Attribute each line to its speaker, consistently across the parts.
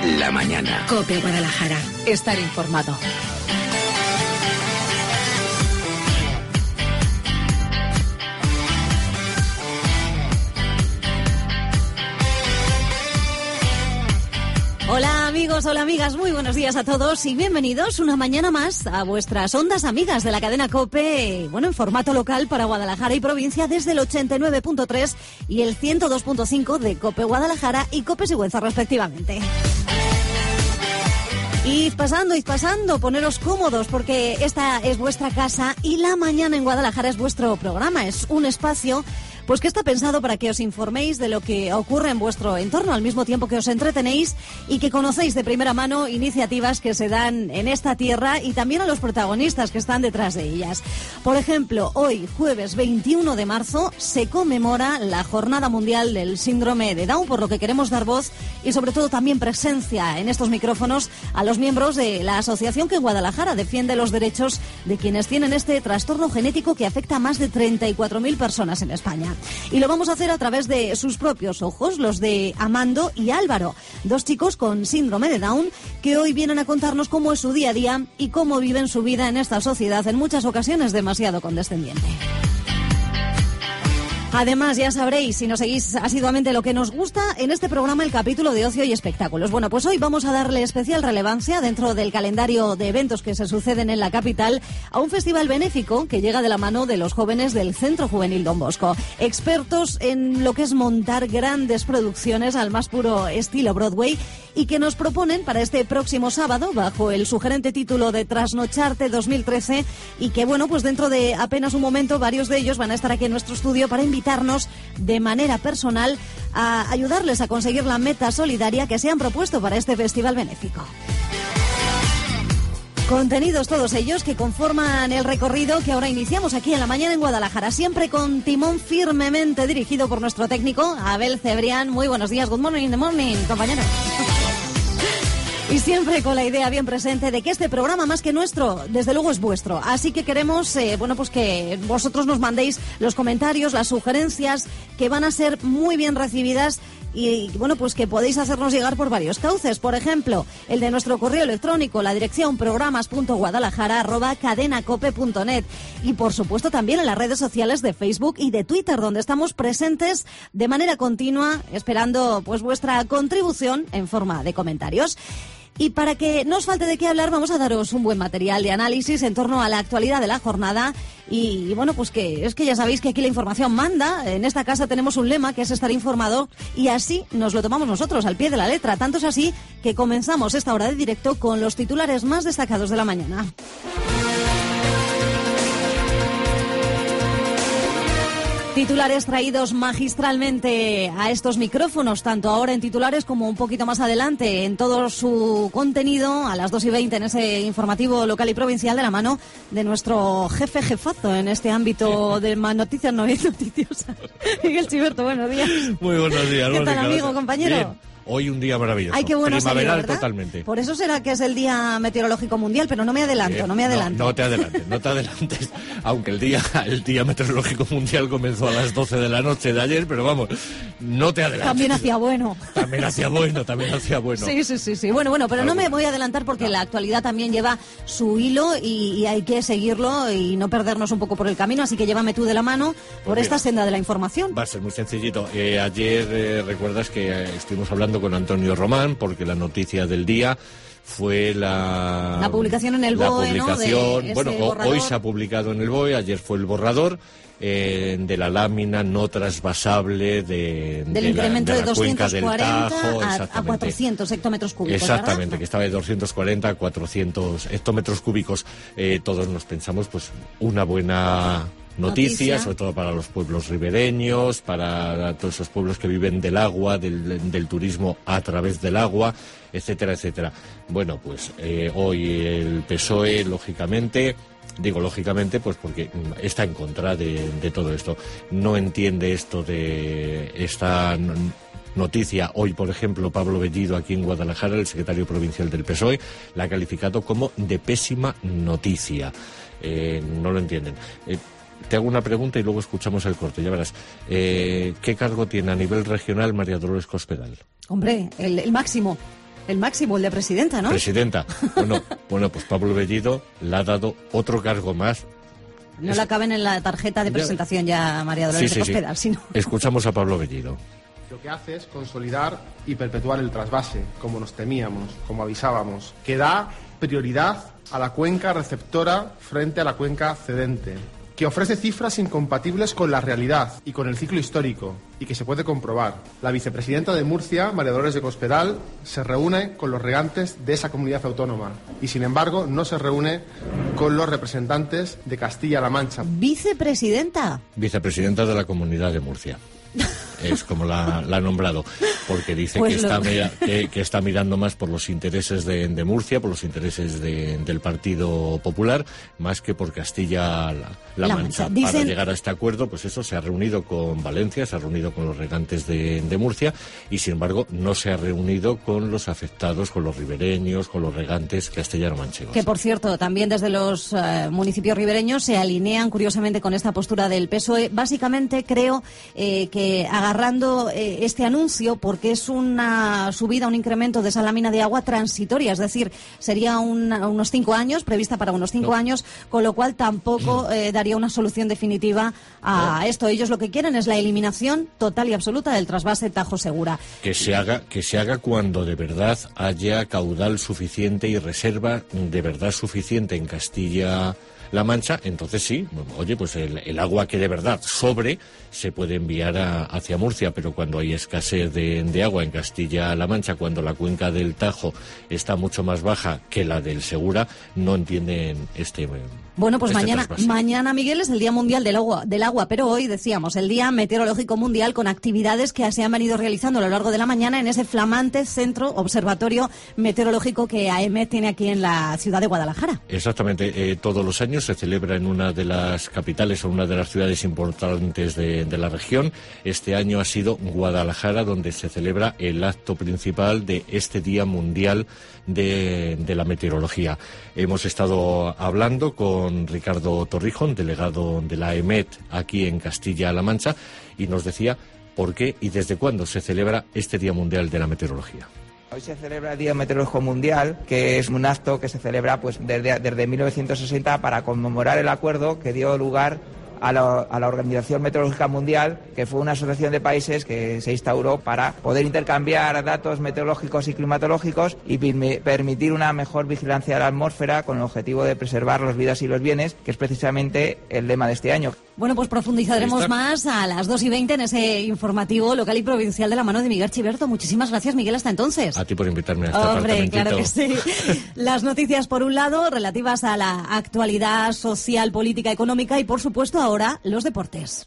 Speaker 1: la mañana.
Speaker 2: COPE Guadalajara. Estar informado.
Speaker 3: Hola amigos, hola amigas, muy buenos días a todos y bienvenidos una mañana más a vuestras ondas amigas de la cadena COPE, bueno, en formato local para Guadalajara y provincia desde el 89.3 y el 102.5 de COPE Guadalajara y COPE Sigüenza respectivamente. Id pasando, poneros cómodos porque esta es vuestra casa y la mañana en Guadalajara es vuestro programa, es un espacio pues que está pensado para que os informéis de lo que ocurre en vuestro entorno al mismo tiempo que os entretenéis y que conocéis de primera mano iniciativas que se dan en esta tierra y también a los protagonistas que están detrás de ellas. Por ejemplo, hoy, jueves 21 de marzo, se conmemora la Jornada Mundial del Síndrome de Down, por lo que queremos dar voz y sobre todo también presencia en estos micrófonos a los miembros de la asociación que en Guadalajara defiende los derechos de quienes tienen este trastorno genético que afecta a más de 34.000 personas en España. Y lo vamos a hacer a través de sus propios ojos, los de Amando y Álvaro, dos chicos con síndrome de Down que hoy vienen a contarnos cómo es su día a día y cómo viven su vida en esta sociedad, en muchas ocasiones demasiado condescendiente. Además, ya sabréis, si nos seguís asiduamente lo que nos gusta, en este programa el capítulo de ocio y espectáculos. Bueno, pues hoy vamos a darle especial relevancia dentro del calendario de eventos que se suceden en la capital a un festival benéfico que llega de la mano de los jóvenes del Centro Juvenil Don Bosco, expertos en lo que es montar grandes producciones al más puro estilo Broadway y que nos proponen para este próximo sábado bajo el sugerente título de Trasnocharte 2013 y que, bueno, pues dentro de apenas un momento varios de ellos van a estar aquí en nuestro estudio para invitarnos de manera personal a ayudarles a conseguir la meta solidaria que se han propuesto para este festival benéfico. Contenidos todos ellos que conforman el recorrido que ahora iniciamos aquí en la mañana en Guadalajara, siempre con timón firmemente dirigido por nuestro técnico Abel Cebrián. Muy buenos días, good morning in the morning, compañeros. Y siempre con la idea bien presente de que este programa, más que nuestro, desde luego es vuestro. Así que queremos, pues que vosotros nos mandéis los comentarios, las sugerencias, que van a ser muy bien recibidas y, bueno, pues que podéis hacernos llegar por varios cauces. Por ejemplo, el de nuestro correo electrónico, la dirección programas.guadalajara@cadenacope.net. Y, por supuesto, también en las redes sociales de Facebook y de Twitter, donde estamos presentes de manera continua, esperando pues vuestra contribución en forma de comentarios. Y para que no os falte de qué hablar, vamos a daros un buen material de análisis en torno a la actualidad de la jornada. Y bueno, pues que es que ya sabéis que aquí la información manda. En esta casa tenemos un lema que es estar informado y así nos lo tomamos nosotros al pie de la letra. Tanto es así que comenzamos esta hora de directo con los titulares más destacados de la mañana. Titulares traídos magistralmente a estos micrófonos, tanto ahora en titulares como un poquito más adelante en todo su contenido, a las 2:20 en ese informativo local y provincial, de la mano de nuestro jefazo en este ámbito de más noticias no noticiosas. Miguel Chiberto, buenos días.
Speaker 4: Muy buenos días,
Speaker 3: ¿Qué tal, amigo, compañero?
Speaker 4: Bien. Hoy un día maravilloso.
Speaker 3: Ay, qué bueno
Speaker 4: primaveral
Speaker 3: salió,
Speaker 4: totalmente.
Speaker 3: Por eso será que es el Día Meteorológico Mundial, pero no me adelanto, no me adelanto.
Speaker 4: No te adelantes. Aunque el día Meteorológico Mundial comenzó a las 12 de la noche de ayer, pero vamos, no te adelantes.
Speaker 3: También hacía bueno.
Speaker 4: También hacía bueno.
Speaker 3: Sí. Bueno, pero no me voy a adelantar porque la actualidad también lleva su hilo y hay que seguirlo y no perdernos un poco por el camino, así que llévame tú de la mano por esta senda de la información.
Speaker 4: Va a ser muy sencillito. Ayer recuerdas que estuvimos hablando con Antonio Román, porque la noticia del día fue la
Speaker 3: publicación en el BOE, ¿no?
Speaker 4: Hoy se ha publicado en el BOE, ayer fue el borrador de la lámina no trasvasable del
Speaker 3: incremento de 240
Speaker 4: a
Speaker 3: 400 hectómetros cúbicos.
Speaker 4: Exactamente,
Speaker 3: ¿verdad?
Speaker 4: que estaba de 240 a 400 hectómetros cúbicos. Todos nos pensamos, pues, una buena noticia, sobre todo para los pueblos ribereños, para todos esos pueblos que viven del agua, del turismo a través del agua, etcétera, etcétera. Bueno, pues hoy el PSOE, lógicamente, pues porque está en contra de todo esto. No entiende esto de esta noticia. Hoy, por ejemplo, Pablo Bellido, aquí en Guadalajara, el secretario provincial del PSOE, la ha calificado como de pésima noticia. No lo entienden. Te hago una pregunta y luego escuchamos el corte, ya verás. ¿Qué cargo tiene a nivel regional María Dolores Cospedal?
Speaker 3: Hombre, el máximo. El máximo, el de presidenta, ¿no?
Speaker 4: Presidenta. Bueno, pues Pablo Bellido le ha dado otro cargo más.
Speaker 3: No la caben en la tarjeta de presentación ya, María Dolores de Cospedal, sino...
Speaker 4: Escuchamos a Pablo Bellido.
Speaker 1: Lo que hace es consolidar y perpetuar el trasvase, como nos temíamos, como avisábamos, que da prioridad a la cuenca receptora frente a la cuenca cedente, que ofrece cifras incompatibles con la realidad y con el ciclo histórico, y que se puede comprobar. La vicepresidenta de Murcia, María Dolores de Cospedal, se reúne con los regantes de esa comunidad autónoma y, sin embargo, no se reúne con los representantes de Castilla-La Mancha.
Speaker 3: ¿Vicepresidenta?
Speaker 4: Vicepresidenta de la Comunidad de Murcia. Es como la ha nombrado, porque dice
Speaker 3: pues
Speaker 4: que está mirando más por los intereses de Murcia, por los intereses del Partido Popular, más que por Castilla-La Mancha. Para llegar a este acuerdo, pues eso, se ha reunido con Valencia, se ha reunido con los regantes de Murcia, y sin embargo no se ha reunido con los afectados, con los ribereños, con los regantes castellano-manchegos.
Speaker 3: Que, por cierto, también desde los municipios ribereños se alinean curiosamente con esta postura del PSOE. Básicamente creo que agarrando este anuncio, porque es una subida, un incremento de esa lámina de agua transitoria, es decir, sería unos 5 años, prevista para unos 5 años, con lo cual tampoco daría una solución definitiva a esto. Ellos lo que quieren es la eliminación total y absoluta del trasvase Tajo Segura.
Speaker 4: Que se haga cuando de verdad haya caudal suficiente y reserva de verdad suficiente en Castilla-La Mancha, entonces sí, oye, pues el agua que de verdad sobre se puede enviar hacia Murcia, pero cuando hay escasez de agua en Castilla-La Mancha, cuando la cuenca del Tajo está mucho más baja que la del Segura, no entienden
Speaker 3: Bueno, pues
Speaker 4: trasvase.
Speaker 3: mañana, Miguel, es el Día Mundial del Agua, pero hoy, decíamos, el Día Meteorológico Mundial, con actividades que se han venido realizando a lo largo de la mañana en ese flamante centro observatorio meteorológico que AEMET tiene aquí en la ciudad de Guadalajara.
Speaker 4: Exactamente, todos los años se celebra en una de las capitales o una de las ciudades importantes de la región. Este año ha sido Guadalajara, donde se celebra el acto principal de este Día Mundial de la Meteorología. Hemos estado hablando con Ricardo Torrijón, delegado de la AEMET aquí en Castilla-La Mancha, y nos decía por qué y desde cuándo se celebra este Día Mundial de la Meteorología.
Speaker 5: Hoy se celebra el Día Meteorológico Mundial, que es un acto que se celebra pues desde 1960 para conmemorar el acuerdo que dio lugar a la Organización Meteorológica Mundial, que fue una asociación de países que se instauró para poder intercambiar datos meteorológicos y climatológicos y permitir una mejor vigilancia de la atmósfera con el objetivo de preservar las vidas y los bienes, que es precisamente el lema de este año.
Speaker 3: Bueno, pues profundizaremos más a las 2:20 en ese informativo local y provincial de la mano de Miguel Chiberto. Muchísimas gracias, Miguel, hasta entonces.
Speaker 4: A ti por invitarme a este apartamentito.
Speaker 3: Claro que sí. Las noticias, por un lado, relativas a la actualidad social, política, económica y, por supuesto, ahora los deportes.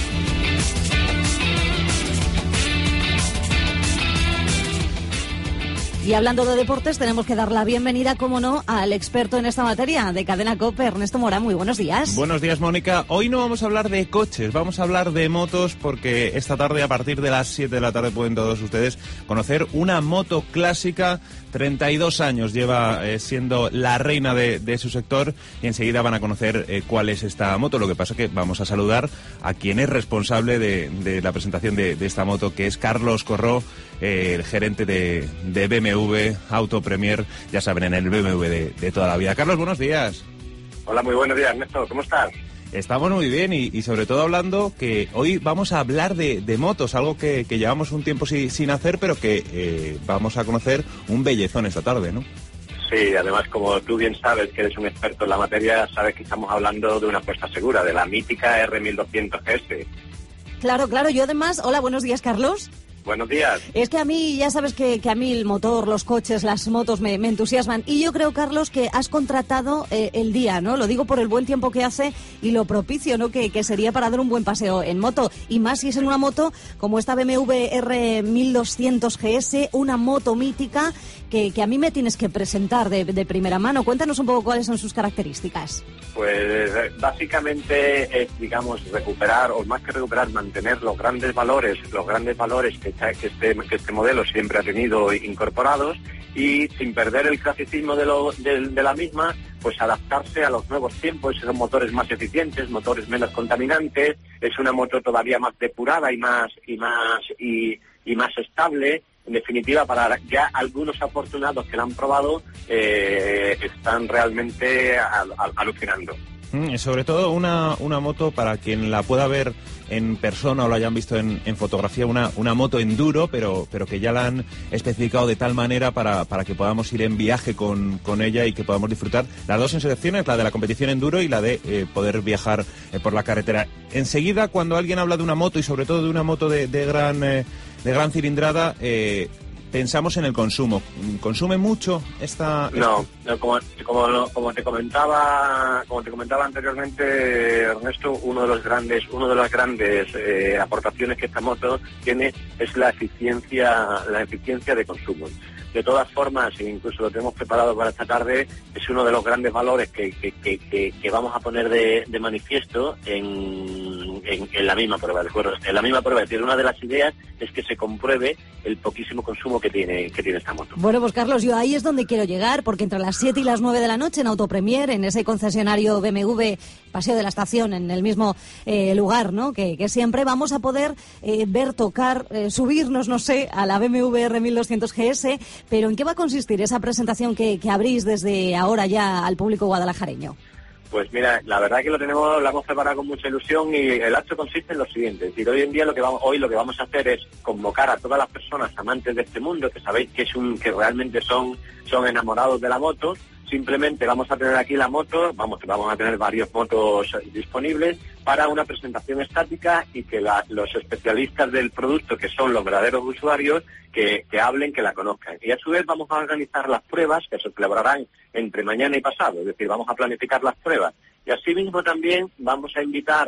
Speaker 3: Y hablando de deportes, tenemos que dar la bienvenida, como no, al experto en esta materia de Cadena COPE, Ernesto Morán. Muy buenos días.
Speaker 6: Buenos días, Mónica. Hoy no vamos a hablar de coches, vamos a hablar de motos, porque esta tarde, a partir de las 7 de la tarde, pueden todos ustedes conocer una moto clásica. 32 años lleva siendo la reina de su sector, y enseguida van a conocer cuál es esta moto. Lo que pasa es que vamos a saludar a quien es responsable de la presentación de esta moto, que es Carlos Corró, el gerente de BMW Auto Premier, ya saben, en el BMW de toda la vida. Carlos, buenos días.
Speaker 7: Hola, muy buenos días, Ernesto. ¿Cómo estás?
Speaker 6: Estamos muy bien y sobre todo hablando que hoy vamos a hablar de motos, algo que llevamos un tiempo sin hacer, pero que vamos a conocer un bellezón esta tarde, ¿no?
Speaker 7: Sí, además, como tú bien sabes, que eres un experto en la materia, sabes que estamos hablando de una apuesta segura, de la mítica R1200 GS.
Speaker 3: Claro, yo además... Hola, buenos días, Carlos.
Speaker 7: Buenos días.
Speaker 3: Es que a mí, ya sabes que a mí el motor, los coches, las motos me entusiasman. Y yo creo, Carlos, que has contratado el día, ¿no? Lo digo por el buen tiempo que hace y lo propicio, ¿no? Que sería para dar un buen paseo en moto. Y más si es en una moto como esta BMW R1200 GS, una moto mítica que a mí me tienes que presentar de primera mano. Cuéntanos un poco cuáles son sus características.
Speaker 7: Pues básicamente es, digamos, recuperar, o más que recuperar, mantener los grandes valores que este modelo siempre ha tenido incorporados, y sin perder el clasicismo de la misma, pues adaptarse a los nuevos tiempos. Son motores más eficientes, motores menos contaminantes, es una moto todavía más depurada y más estable, en definitiva, para ya algunos afortunados que la han probado, están realmente alucinando.
Speaker 6: Sobre todo una moto, para quien la pueda ver en persona o la hayan visto en fotografía, una moto enduro, pero que ya la han especificado de tal manera para que podamos ir en viaje con ella y que podamos disfrutar las dos sensaciones, la de la competición enduro y la de poder viajar por la carretera. Enseguida, cuando alguien habla de una moto, y sobre todo de una moto de gran cilindrada, pensamos en el consumo. ¿Consume mucho esta...?
Speaker 7: No, como te comentaba anteriormente, Ernesto, una de las grandes aportaciones que esta moto tiene es la eficiencia de consumo. De todas formas, incluso lo tenemos preparado para esta tarde, es uno de los grandes valores que vamos a poner de manifiesto en la misma prueba, ¿de acuerdo? En la misma prueba, es decir, una de las ideas es que se compruebe el poquísimo consumo que tiene esta moto.
Speaker 3: Bueno, pues Carlos, yo ahí es donde quiero llegar, porque entre las 7 y las 9 de la noche en Autopremier, en ese concesionario BMW Paseo de la Estación, en el mismo lugar, ¿no? Que siempre vamos a poder ver, tocar, subirnos, no sé, a la BMW R1200 GS. Pero ¿en qué va a consistir esa presentación que abrís desde ahora ya al público guadalajareño?
Speaker 7: Pues mira, la verdad que la hemos preparado con mucha ilusión, y el acto consiste en lo siguiente. Es decir, hoy en día lo que vamos a hacer es convocar a todas las personas amantes de este mundo, que sabéis que realmente son enamorados de la moto. Simplemente vamos a tener aquí la moto, vamos a tener varias motos disponibles para una presentación estática, y que los especialistas del producto, que son los verdaderos usuarios, que hablen, que la conozcan. Y a su vez vamos a organizar las pruebas, que se celebrarán entre mañana y pasado, es decir, vamos a planificar las pruebas. Y asimismo también vamos a invitar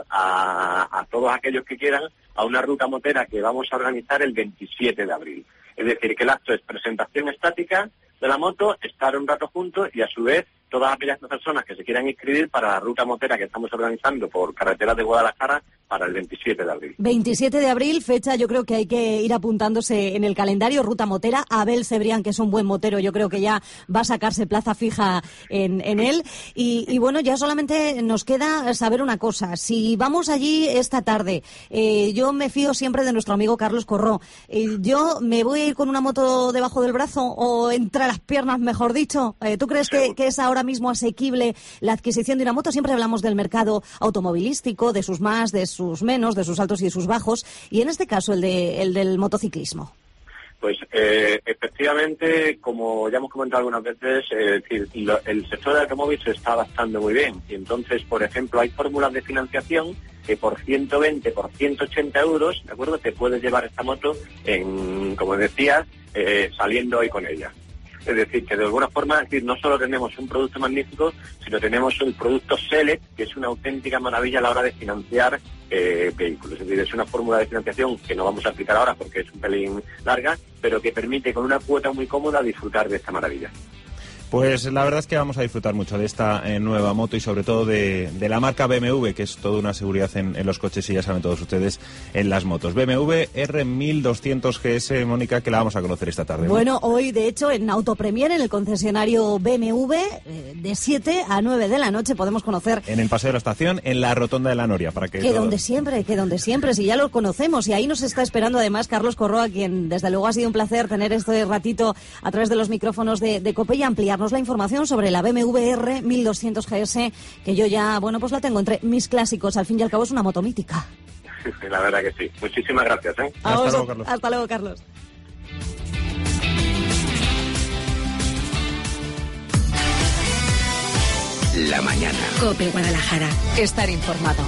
Speaker 7: a todos aquellos que quieran a una ruta motera que vamos a organizar el 27 de abril. Es decir, que el acto es presentación estática de la moto, estar un rato juntos, y a su vez todas aquellas personas que se quieran inscribir para la ruta motera que estamos organizando por carreteras de Guadalajara para el 27 de abril. 27
Speaker 3: de abril, fecha yo creo que hay que ir apuntándose en el calendario, ruta motera. Abel Cebrián, que es un buen motero, yo creo que ya va a sacarse plaza fija en él. Y bueno, ya solamente nos queda saber una cosa. Si vamos allí esta tarde, yo me fío siempre de nuestro amigo Carlos Corró. ¿Yo me voy a ir con una moto debajo del brazo o entre las piernas, mejor dicho? ¿Tú crees que es ahora mismo asequible la adquisición de una moto? Siempre hablamos del mercado automovilístico, de sus más, de sus menos, de sus altos y de sus bajos, y en este caso el del motociclismo.
Speaker 7: Pues efectivamente, como ya hemos comentado algunas veces, el sector del automóvil se está adaptando muy bien, y entonces, por ejemplo, hay fórmulas de financiación que por 120, por 180 euros, ¿de acuerdo?, te puedes llevar esta moto, como decías, saliendo hoy con ella. Es decir, que de alguna forma, no solo tenemos un producto magnífico, sino tenemos un producto Select, que es una auténtica maravilla a la hora de financiar vehículos. Es decir, es una fórmula de financiación que no vamos a aplicar ahora porque es un pelín larga, pero que permite con una cuota muy cómoda disfrutar de esta maravilla.
Speaker 6: Pues la verdad es que vamos a disfrutar mucho de esta nueva moto, y sobre todo de la marca BMW, que es toda una seguridad en los coches, y ya saben todos ustedes, en las motos. BMW R1200 GS, Mónica, que la vamos a conocer esta tarde, ¿no? Bueno,
Speaker 3: hoy de hecho en Autopremier, en el concesionario BMW, de 7 a 9 de la noche podemos conocer...
Speaker 6: En el Paseo de la Estación, en la Rotonda de la Noria, para que...
Speaker 3: donde siempre, si ya lo conocemos, y ahí nos está esperando además Carlos Corró, a quien desde luego ha sido un placer tener este ratito a través de los micrófonos de COPE y ampliar la información sobre la BMW R1200 GS, que yo ya, pues la tengo entre mis clásicos. Al fin y al cabo es una moto mítica.
Speaker 7: La verdad que sí. Muchísimas gracias.
Speaker 6: Hasta luego, Carlos.
Speaker 3: Hasta luego, Carlos.
Speaker 2: La mañana. COPE Guadalajara. Estar informado.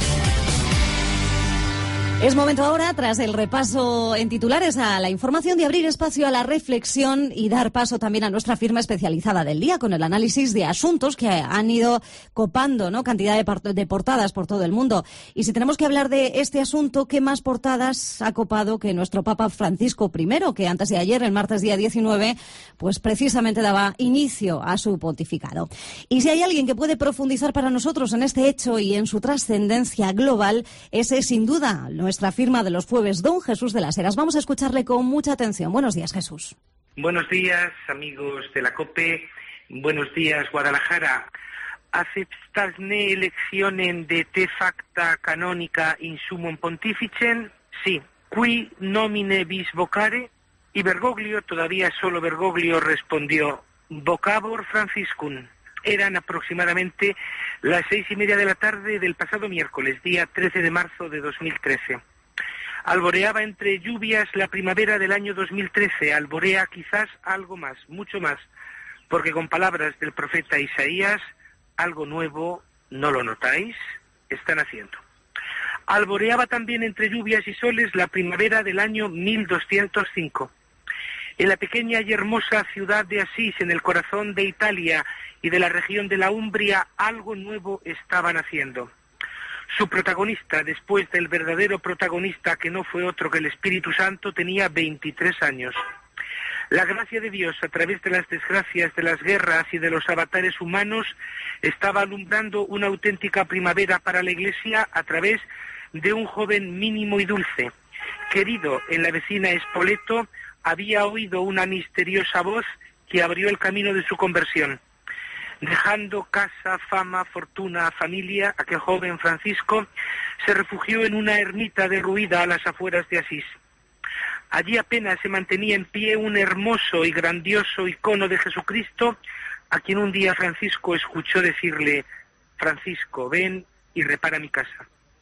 Speaker 3: Es momento ahora, tras el repaso en titulares a la información, de abrir espacio a la reflexión y dar paso también a nuestra firma especializada del día, con el análisis de asuntos que han ido copando, ¿no?, cantidad de portadas por todo el mundo. Y si tenemos que hablar de este asunto, ¿qué más portadas ha copado que nuestro Papa Francisco I, que antes de ayer, el martes día 19, pues precisamente daba inicio a su pontificado? Y si hay alguien que puede profundizar para nosotros en este hecho y en su trascendencia global, ese sin duda nuestra firma de los jueves, don Jesús de las Heras. Vamos a escucharle con mucha atención. Buenos días, Jesús.
Speaker 8: Buenos días, amigos de la COPE. Buenos días, Guadalajara. ¿Aceptas ne eleccionen de te facta canonica in sumum pontificem? Sí. Qui nomine vis vocare? Y Bergoglio, todavía solo Bergoglio, respondió: vocabor Franciscum. Eran aproximadamente las 6:30 de la tarde del pasado miércoles, día 13 de marzo de 2013. Alboreaba entre lluvias la primavera del año 2013, alborea quizás algo más, mucho más, porque con palabras del profeta Isaías, algo nuevo, ¿no lo notáis?, están haciendo. Alboreaba también entre lluvias y soles la primavera del año 1205. En la pequeña y hermosa ciudad de Asís, en el corazón de Italia y de la región de la Umbria, algo nuevo estaban haciendo. Su protagonista, después del verdadero protagonista, que no fue otro que el Espíritu Santo, tenía 23 años. La gracia de Dios, a través de las desgracias, de las guerras y de los avatares humanos, estaba alumbrando una auténtica primavera para la Iglesia a través de un joven mínimo y dulce. Querido en la vecina Spoleto, había oído una misteriosa voz que abrió el camino de su conversión. Dejando casa, fama, fortuna, familia, aquel joven Francisco se refugió en una ermita derruida a las afueras de Asís. Allí apenas se mantenía en pie un hermoso y grandioso icono de Jesucristo, a quien un día Francisco escuchó decirle: Francisco, ven y repara mi casa.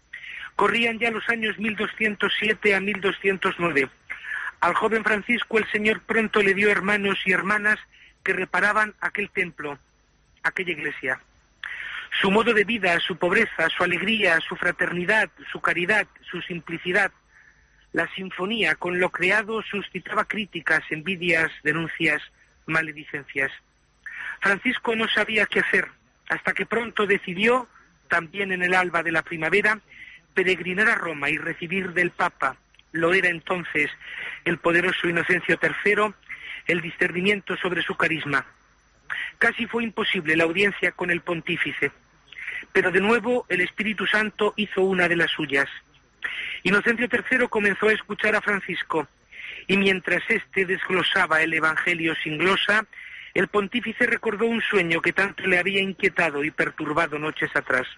Speaker 8: Corrían ya los años 1207 a 1209. Al joven Francisco el Señor pronto le dio hermanos y hermanas que reparaban aquel templo, aquella iglesia. Su modo de vida, su pobreza, su alegría, su fraternidad, su caridad, su simplicidad, la sinfonía con lo creado suscitaba críticas, envidias, denuncias, maledicencias. Francisco no sabía qué hacer, hasta que pronto decidió, también en el alba de la primavera, peregrinar a Roma y recibir del Papa, lo era entonces el poderoso Inocencio III, el discernimiento sobre su carisma. Casi fue imposible la audiencia con el pontífice, pero de nuevo el Espíritu Santo hizo una de las suyas. Inocencio III comenzó a escuchar a Francisco, y mientras éste desglosaba el Evangelio sin glosa, el pontífice recordó un sueño que tanto le había inquietado y perturbado noches atrás.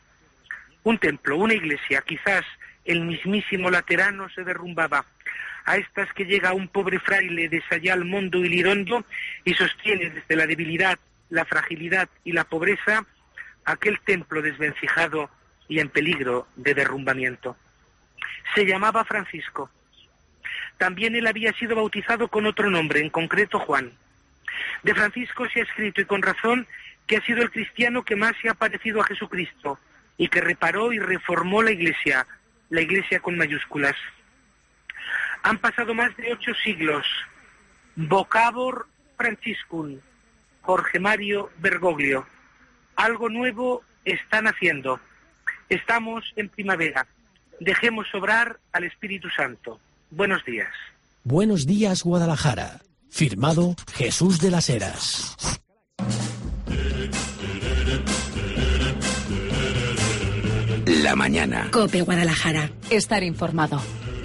Speaker 8: Un templo, una iglesia, quizás el mismísimo Laterano, se derrumbaba. A estas que llega un pobre fraile de Sayal, Mondo y Lirondo y sostiene desde la debilidad, la fragilidad y la pobreza aquel templo desvencijado y en peligro de derrumbamiento. Se llamaba Francisco. También él había sido bautizado con otro nombre, en concreto Juan. De Francisco se ha escrito, y con razón, que ha sido el cristiano que más se ha parecido a Jesucristo y que reparó y reformó la iglesia con mayúsculas. Han pasado más de 8 siglos. Vocabor Franciscum, Jorge Mario Bergoglio. Algo nuevo están haciendo. Estamos en primavera. Dejemos obrar al Espíritu Santo. Buenos días.
Speaker 9: Buenos días, Guadalajara. Firmado Jesús de las Heras.
Speaker 2: La mañana. COPE Guadalajara. Estar informado.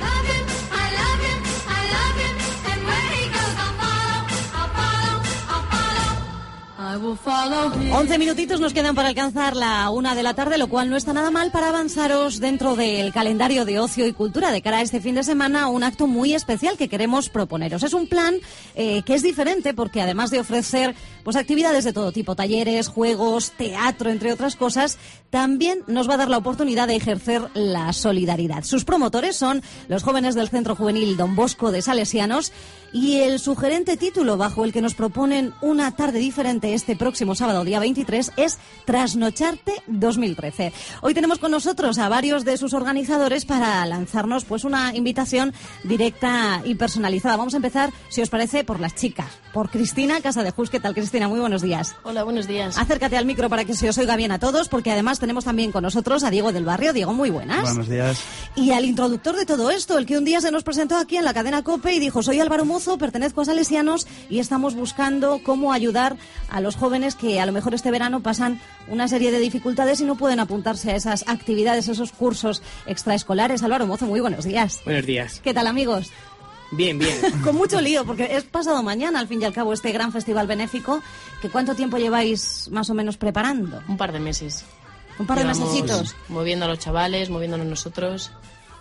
Speaker 3: 11 minutitos nos quedan para alcanzar la 1 de la tarde, lo cual no está nada mal para avanzaros dentro del calendario de ocio y cultura de cara a este fin de semana, un acto muy especial que queremos proponeros. Es un plan que es diferente porque además de ofrecer pues actividades de todo tipo, talleres, juegos, teatro, entre otras cosas, también nos va a dar la oportunidad de ejercer la solidaridad. Sus promotores son los jóvenes del Centro Juvenil Don Bosco de Salesianos, y el sugerente título bajo el que nos proponen una tarde diferente este próximo sábado, día 23, es Trasnocharte 2013. Hoy tenemos con nosotros a varios de sus organizadores para lanzarnos pues una invitación directa y personalizada. Vamos a empezar, si os parece, por las chicas, por Cristina Casadejús. ¿Qué tal, Cristina? Muy buenos días.
Speaker 10: Hola, buenos días.
Speaker 3: Acércate al micro para que se os oiga bien a todos, porque además tenemos también con nosotros a Diego del Barrio. Diego, muy buenas.
Speaker 11: Buenos días.
Speaker 3: Y al introductor de todo esto, el que un día se nos presentó aquí en la cadena COPE y dijo: soy Álvaro Mozo, pertenezco a Salesianos y estamos buscando cómo ayudar a los jóvenes que a lo mejor este verano pasan una serie de dificultades y no pueden apuntarse a esas actividades, esos cursos extraescolares. Álvaro Mozo, muy buenos días.
Speaker 12: Buenos días.
Speaker 3: ¿Qué tal, amigos?
Speaker 12: Bien, bien.
Speaker 3: Con mucho lío, porque es pasado mañana, al fin y al cabo, este gran festival benéfico. ¿Que cuánto tiempo lleváis más o menos preparando?
Speaker 10: Un par de meses.
Speaker 3: ¿Un par de mesecitos?
Speaker 10: Moviendo a los chavales, moviéndonos nosotros.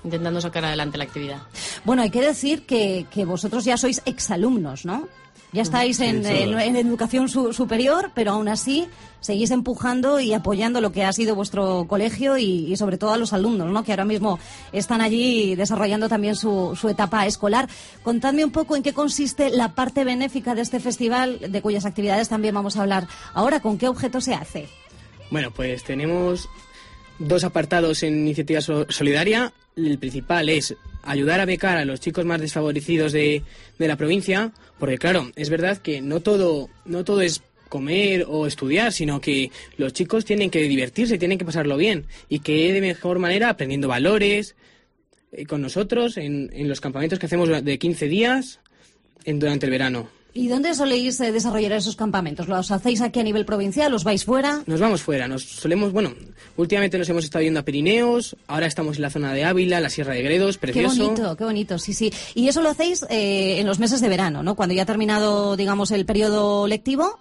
Speaker 10: intentando sacar adelante la actividad.
Speaker 3: Bueno, hay que decir que vosotros ya sois exalumnos, ¿no? Ya estáis en educación superior, pero aún así seguís empujando y apoyando lo que ha sido vuestro colegio y sobre todo a los alumnos, ¿no? Que ahora mismo están allí desarrollando también su etapa escolar. Contadme un poco en qué consiste la parte benéfica de este festival, de cuyas actividades también vamos a hablar ahora. ¿Con qué objeto se hace?
Speaker 11: Bueno, pues tenemos 2 apartados en iniciativa solidaria. El principal es ayudar a becar a los chicos más desfavorecidos de la provincia, porque claro, es verdad que no todo es comer o estudiar, sino que los chicos tienen que divertirse, tienen que pasarlo bien, y que de mejor manera aprendiendo valores con nosotros en los campamentos que hacemos de 15 días durante el verano.
Speaker 3: ¿Y dónde soléis desarrollar esos campamentos? ¿Los hacéis aquí a nivel provincial? ¿Os vais fuera?
Speaker 11: Nos vamos fuera. Últimamente nos hemos estado yendo a Pirineos, ahora estamos en la zona de Ávila, la Sierra de Gredos, precioso.
Speaker 3: Qué bonito, sí. Y eso lo hacéis en los meses de verano, ¿no? Cuando ya ha terminado, digamos, el periodo lectivo.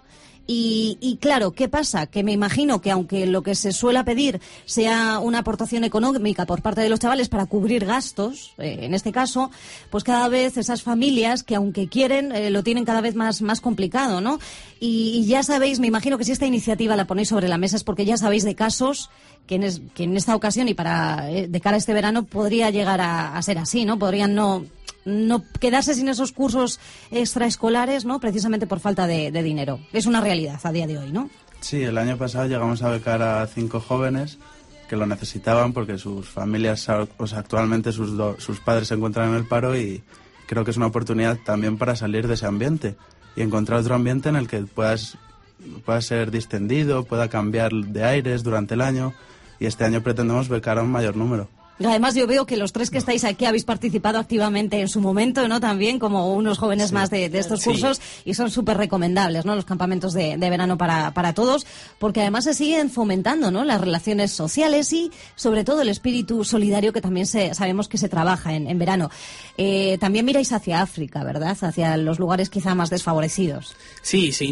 Speaker 3: Y claro, ¿qué pasa? Que me imagino que aunque lo que se suele pedir sea una aportación económica por parte de los chavales para cubrir gastos, en este caso, pues cada vez esas familias que aunque quieren lo tienen cada vez más complicado, ¿no? Y ya sabéis, me imagino que si esta iniciativa la ponéis sobre la mesa es porque ya sabéis de casos que en esta ocasión y de cara a este verano podría llegar a ser así, ¿no? Podrían no quedarse sin esos cursos extraescolares, ¿no? Precisamente por falta de dinero. Es una realidad a día de hoy, ¿no?
Speaker 12: Sí, el año pasado llegamos a becar a 5 jóvenes que lo necesitaban porque sus familias, actualmente sus padres se encuentran en el paro, y creo que es una oportunidad también para salir de ese ambiente y encontrar otro ambiente en el que puedas ser distendido, pueda cambiar de aires durante el año, y este año pretendemos becar a un mayor número.
Speaker 3: Además, yo veo que los 3 que estáis aquí habéis participado activamente en su momento, ¿no? También como unos jóvenes más de estos cursos, y son súper recomendables, ¿no? Los campamentos de verano para todos, porque además se siguen fomentando, ¿no? Las relaciones sociales y, sobre todo, el espíritu solidario que también sabemos que se trabaja en verano. También miráis hacia África, ¿verdad? Hacia los lugares quizá más desfavorecidos.
Speaker 11: Sí, se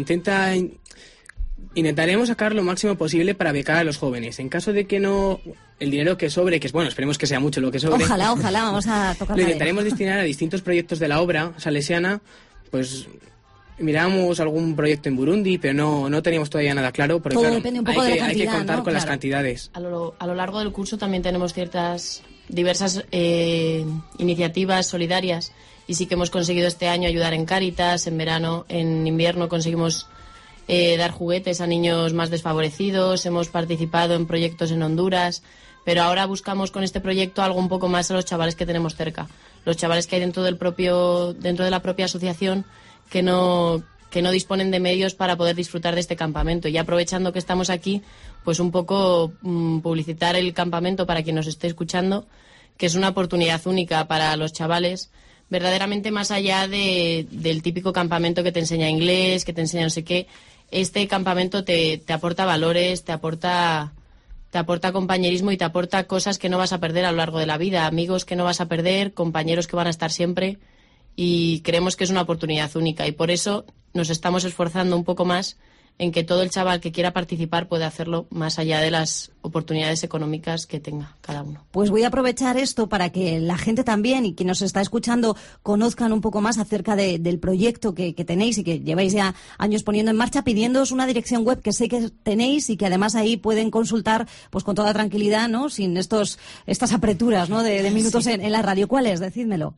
Speaker 11: intentaremos sacar lo máximo posible para becar a los jóvenes. En caso de que no, el dinero que sobre, que es bueno, esperemos que sea mucho lo que sobre.
Speaker 3: Ojalá, vamos a tocar.
Speaker 11: Lo intentaremos destinar a distintos proyectos de la obra salesiana. Pues miramos algún proyecto en Burundi, pero no teníamos todavía nada claro. Porque,
Speaker 3: todo
Speaker 11: claro,
Speaker 3: depende un poco de la cantidad,
Speaker 11: hay que contar
Speaker 3: ¿no?
Speaker 11: con las cantidades.
Speaker 10: A lo largo del curso también tenemos diversas iniciativas solidarias, y sí que hemos conseguido este año ayudar en Cáritas, en verano, en invierno conseguimos dar juguetes a niños más desfavorecidos, hemos participado en proyectos en Honduras, pero ahora buscamos con este proyecto algo un poco más a los chavales que tenemos cerca, los chavales que hay dentro de la propia asociación que no disponen de medios para poder disfrutar de este campamento. Y aprovechando que estamos aquí, pues un poco publicitar el campamento para quien nos esté escuchando, que es una oportunidad única para los chavales, verdaderamente más allá del típico campamento que te enseña inglés, que te enseña no sé qué. Este campamento te aporta valores, te aporta compañerismo y te aporta cosas que no vas a perder a lo largo de la vida, amigos que no vas a perder, compañeros que van a estar siempre, y creemos que es una oportunidad única, y por eso nos estamos esforzando un poco más en que todo el chaval que quiera participar pueda hacerlo más allá de las oportunidades económicas que tenga cada uno.
Speaker 3: Pues voy a aprovechar esto para que la gente también y quien nos está escuchando conozcan un poco más acerca del proyecto que tenéis y que lleváis ya años poniendo en marcha, pidiéndoos una dirección web que sé que tenéis y que además ahí pueden consultar pues con toda tranquilidad, ¿no? Sin estas apreturas, ¿no? de minutos en la radio. ¿Cuál es? Decídmelo.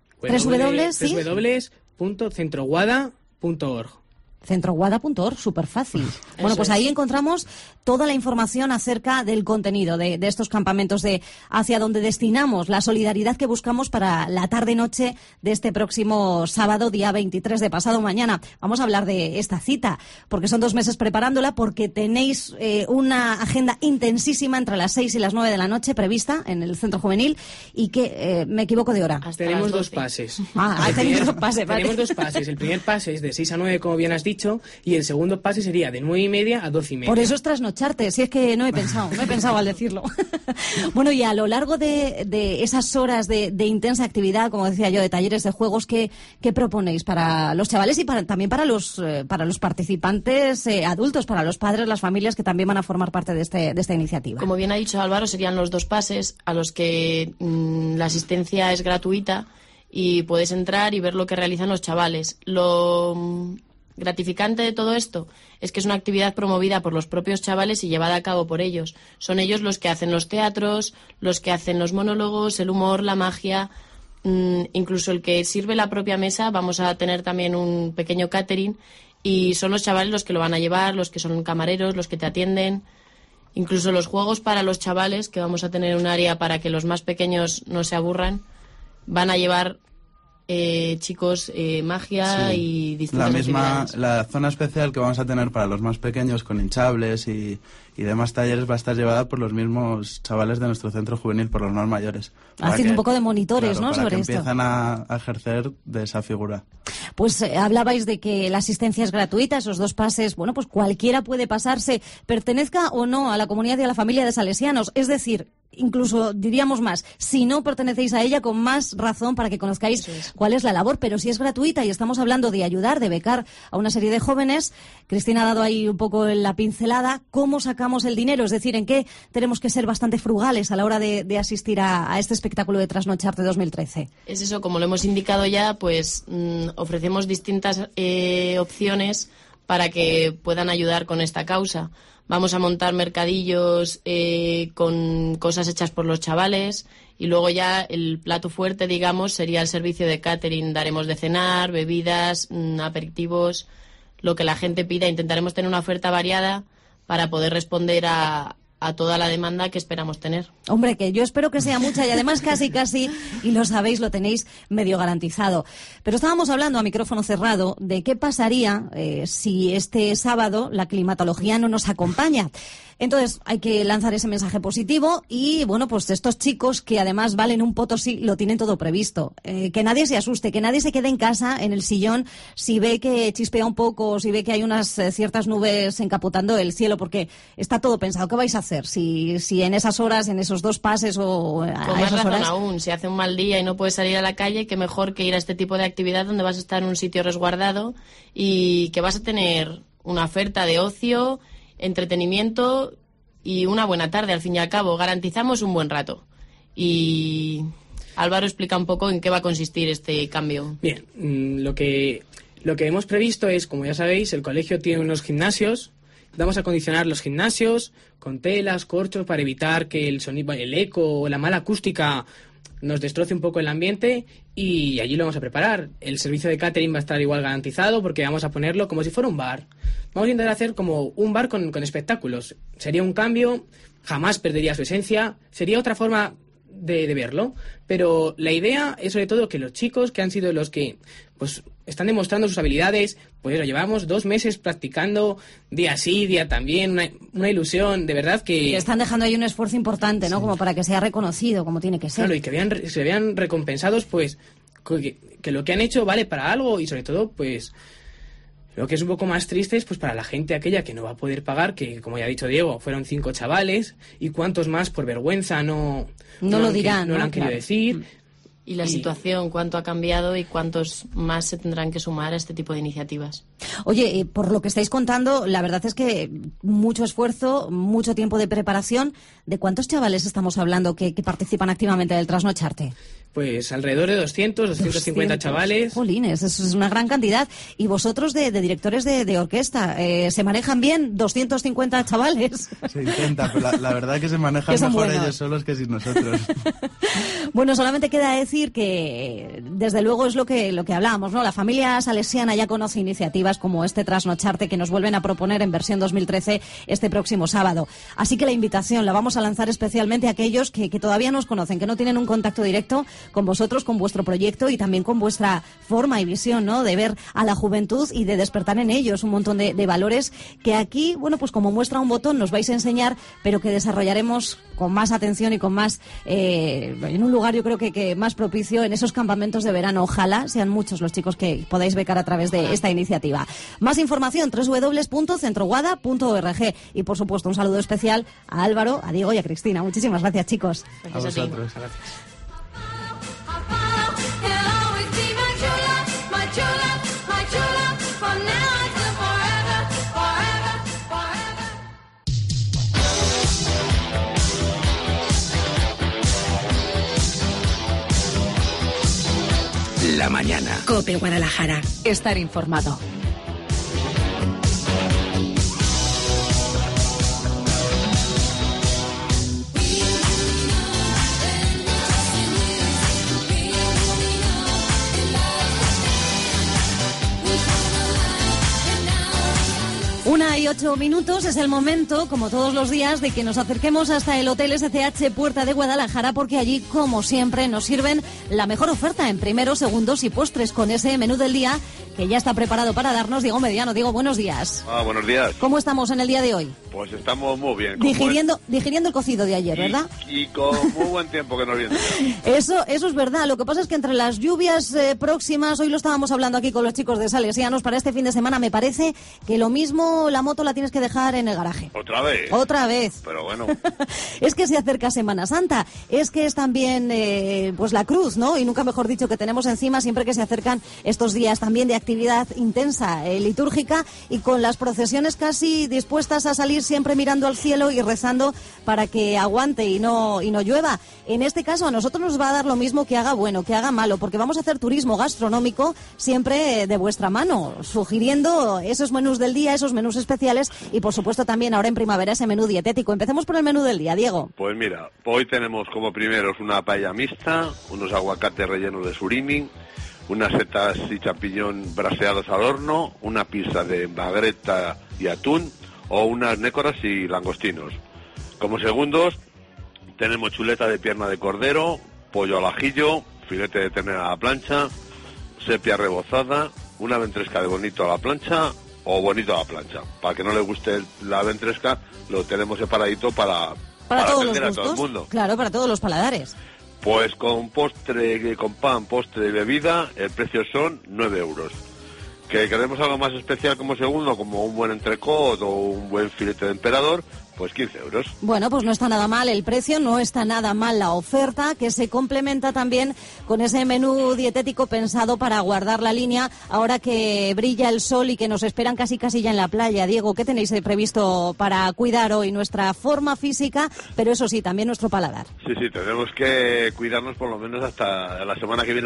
Speaker 11: www.centroguada.org.
Speaker 3: Centroguada.org, súper fácil. Bueno, pues ahí encontramos toda la información acerca del contenido de estos campamentos, hacia donde destinamos la solidaridad que buscamos para la tarde-noche de este próximo sábado, día 23 de pasado mañana. Vamos a hablar de esta cita, porque son 2 meses preparándola, porque tenéis una agenda intensísima entre las 6 y las 9 de la noche prevista en el Centro Juvenil, y que me equivoco de hora.
Speaker 11: Tenemos 2 pases.
Speaker 3: Tenéis 2 pases.
Speaker 11: Tenemos 2 pases. El primer pase es de 6 a 9, como bien has dicho. dicho, y el segundo pase sería de 9:30 a 12:30.
Speaker 3: Por eso es trasnocharte, si es que no he pensado al decirlo. Bueno, y a lo largo de esas horas de intensa actividad, como decía yo, de talleres de juegos, ¿qué proponéis para los chavales y también para los participantes adultos, para los padres, las familias que también van a formar parte de esta iniciativa?
Speaker 10: Como bien ha dicho Álvaro, serían los 2 pases a los que la asistencia es gratuita y puedes entrar y ver lo que realizan los chavales. Lo gratificante de todo esto es que es una actividad promovida por los propios chavales y llevada a cabo por ellos. Son ellos los que hacen los teatros, los que hacen los monólogos, el humor, la magia, incluso el que sirve la propia mesa. Vamos a tener también un pequeño catering y son los chavales los que lo van a llevar, los que son camareros, los que te atienden. Incluso los juegos para los chavales, que vamos a tener un área para que los más pequeños no se aburran, van a llevar chicos magia y distintas actividades.
Speaker 12: La zona especial que vamos a tener para los más pequeños con hinchables y demás talleres va a estar llevada por los mismos chavales de nuestro centro juvenil, por los más mayores.
Speaker 3: Haciendo un poco de monitores, ¿no?
Speaker 12: Para
Speaker 3: sobre
Speaker 12: que
Speaker 3: esto.
Speaker 12: empiezan a ejercer de esa figura.
Speaker 3: Pues hablabais de que la asistencia es gratuita, esos 2 pases, bueno, pues cualquiera puede pasarse, pertenezca o no a la comunidad y a la familia de salesianos. Es decir, incluso diríamos más, si no pertenecéis a ella, con más razón para que conozcáis cuál es la labor. Pero si es gratuita y estamos hablando de ayudar, de becar a una serie de jóvenes, Cristina ha dado ahí un poco la pincelada. ¿Cómo sacamos el dinero? Es decir, ¿en qué tenemos que ser bastante frugales a la hora de asistir a este espectáculo de Trasnocharte 2013?
Speaker 10: Es eso, como lo hemos indicado ya, pues ofrecemos distintas opciones para que puedan ayudar con esta causa. Vamos a montar mercadillos con cosas hechas por los chavales y luego ya el plato fuerte, digamos, sería el servicio de catering. Daremos de cenar, bebidas, aperitivos, lo que la gente pida. Intentaremos tener una oferta variada para poder responder a toda la demanda que esperamos tener.
Speaker 3: Hombre, que yo espero que sea mucha y además casi, y lo sabéis, lo tenéis medio garantizado. Pero estábamos hablando a micrófono cerrado de qué pasaría si este sábado la climatología no nos acompaña. Entonces hay que lanzar ese mensaje positivo y, bueno, pues estos chicos que además valen un potosí lo tienen todo previsto. Que nadie se asuste, que nadie se quede en casa, en el sillón, si ve que chispea un poco, si ve que hay unas ciertas nubes encapotando el cielo, porque está todo pensado. ¿Qué vais a hacer? Si en esas horas, en esos 2 pases o a
Speaker 10: con más
Speaker 3: esas
Speaker 10: razón
Speaker 3: horas...
Speaker 10: aún, si hace un mal día y no puedes salir a la calle, qué mejor que ir a este tipo de actividad donde vas a estar en un sitio resguardado y que vas a tener una oferta de ocio, entretenimiento y una buena tarde. Al fin y al cabo, garantizamos un buen rato. Y Álvaro explica un poco en qué va a consistir este cambio.
Speaker 11: Bien, lo que hemos previsto es, como ya sabéis, el colegio tiene unos gimnasios. Vamos a acondicionar los gimnasios con telas, corchos, para evitar que el sonido, el eco o la mala acústica nos destroce un poco el ambiente, y allí lo vamos a preparar. El servicio de catering va a estar igual garantizado porque vamos a ponerlo como si fuera un bar. Vamos a intentar hacer como un bar con espectáculos. Sería un cambio, jamás perdería su esencia, sería otra forma de verlo, pero la idea es sobre todo que los chicos, que han sido los que pues están demostrando sus habilidades, pues lo llevamos 2 meses practicando día sí, día también, una ilusión, de verdad que
Speaker 3: están dejando ahí un esfuerzo importante, ¿no? Sí. Como para que sea reconocido, como tiene que ser.
Speaker 11: Claro, y que se vean recompensados, pues que lo que han hecho vale para algo, y sobre todo, pues lo que es un poco más triste es pues para la gente aquella que no va a poder pagar, que como ya ha dicho Diego, fueron 5 chavales, y cuántos más por vergüenza no
Speaker 3: lo dirán,
Speaker 11: no lo han querido decir.
Speaker 10: Y la situación, cuánto ha cambiado y cuántos más se tendrán que sumar a este tipo de iniciativas.
Speaker 3: Oye, por lo que estáis contando, la verdad es que mucho esfuerzo, mucho tiempo de preparación. ¿De cuántos chavales estamos hablando que participan activamente del Trasnocharte?
Speaker 11: Pues alrededor de 250 chavales.
Speaker 3: Jolines, eso es una gran cantidad. Y vosotros de directores de orquesta, ¿se manejan bien 250 chavales?
Speaker 12: Se intenta, pero la verdad que se manejan mejor ellos solos que sin nosotros.
Speaker 3: Bueno, solamente queda decir que desde luego es lo que hablábamos, ¿no? La familia salesiana ya conoce iniciativas como este Trasnocharte que nos vuelven a proponer en versión 2013 este próximo sábado. Así que la invitación la vamos a lanzar especialmente a aquellos que todavía no os conocen, que no tienen un contacto directo con vosotros, con vuestro proyecto y también con vuestra forma y visión, ¿no? De ver a la juventud y de despertar en ellos un montón de valores que aquí, bueno, pues como muestra un botón nos vais a enseñar, pero que desarrollaremos con más atención y con más, en un lugar yo creo que más propicio en esos campamentos de verano. Ojalá sean muchos los chicos que podáis becar a través de esta iniciativa. Más información, www.centroguada.org. Y por supuesto un saludo especial a Álvaro, a Diego y a Cristina. Muchísimas gracias, chicos.
Speaker 12: A vosotros. Gracias.
Speaker 2: La mañana. COPE Guadalajara. Estar informado.
Speaker 3: Una y 8 minutos, es el momento, como todos los días, de que nos acerquemos hasta el Hotel SCH Puerta de Guadalajara, porque allí, como siempre, nos sirven la mejor oferta en primeros, segundos y postres, con ese menú del día que ya está preparado para darnos Diego Mediano. Diego, buenos días.
Speaker 13: Buenos días.
Speaker 3: ¿Cómo estamos en el día de hoy?
Speaker 13: Pues estamos muy bien.
Speaker 3: Digiriendo el cocido de ayer, ¿verdad?
Speaker 13: Y con muy buen tiempo que nos viene.
Speaker 3: Eso es verdad. Lo que pasa es que entre las lluvias próximas, hoy lo estábamos hablando aquí con los chicos de Salesianos, para este fin de semana me parece que lo mismo la moto la tienes que dejar en el garaje.
Speaker 13: ¿Otra vez?
Speaker 3: Pero
Speaker 13: bueno.
Speaker 3: Es que se acerca Semana Santa, es que es también pues la cruz, ¿no? Y nunca mejor dicho, que tenemos encima siempre que se acercan estos días también de actividad intensa, litúrgica, y con las procesiones casi dispuestas a salir siempre mirando al cielo y rezando para que aguante y no llueva. En este caso a nosotros nos va a dar lo mismo que haga bueno, que haga malo, porque vamos a hacer turismo gastronómico siempre de vuestra mano, sugiriendo esos menús del día, esos menús especiales y por supuesto también ahora en primavera ese menú dietético. Empecemos por el menú del día, Diego.
Speaker 13: Pues mira, hoy tenemos como primeros una paella mixta, unos aguacates rellenos de surimi, unas setas y champiñón braseados al horno, una pizza de bagueta y atún o unas nécoras y langostinos. Como segundos tenemos chuleta de pierna de cordero, pollo al ajillo, filete de ternera a la plancha, sepia rebozada, una ventresca de bonito a la plancha o bonito a la plancha. Para que no le guste la ventresca, lo tenemos separadito para
Speaker 3: todos los
Speaker 13: atender
Speaker 3: gustos,
Speaker 13: a todo el mundo.
Speaker 3: Claro, para todos los paladares.
Speaker 13: Pues con postre, con pan, postre y bebida, el precio son 9 euros. Que queremos algo más especial como segundo, como un buen entrecot o un buen filete de emperador, pues 15 euros.
Speaker 3: Bueno, pues no está nada mal el precio, no está nada mal la oferta, que se complementa también con ese menú dietético pensado para guardar la línea ahora que brilla el sol y que nos esperan casi ya en la playa. Diego, ¿qué tenéis previsto para cuidar hoy nuestra forma física, pero eso sí, también nuestro paladar?
Speaker 13: Sí, tenemos que cuidarnos por lo menos hasta la semana que viene,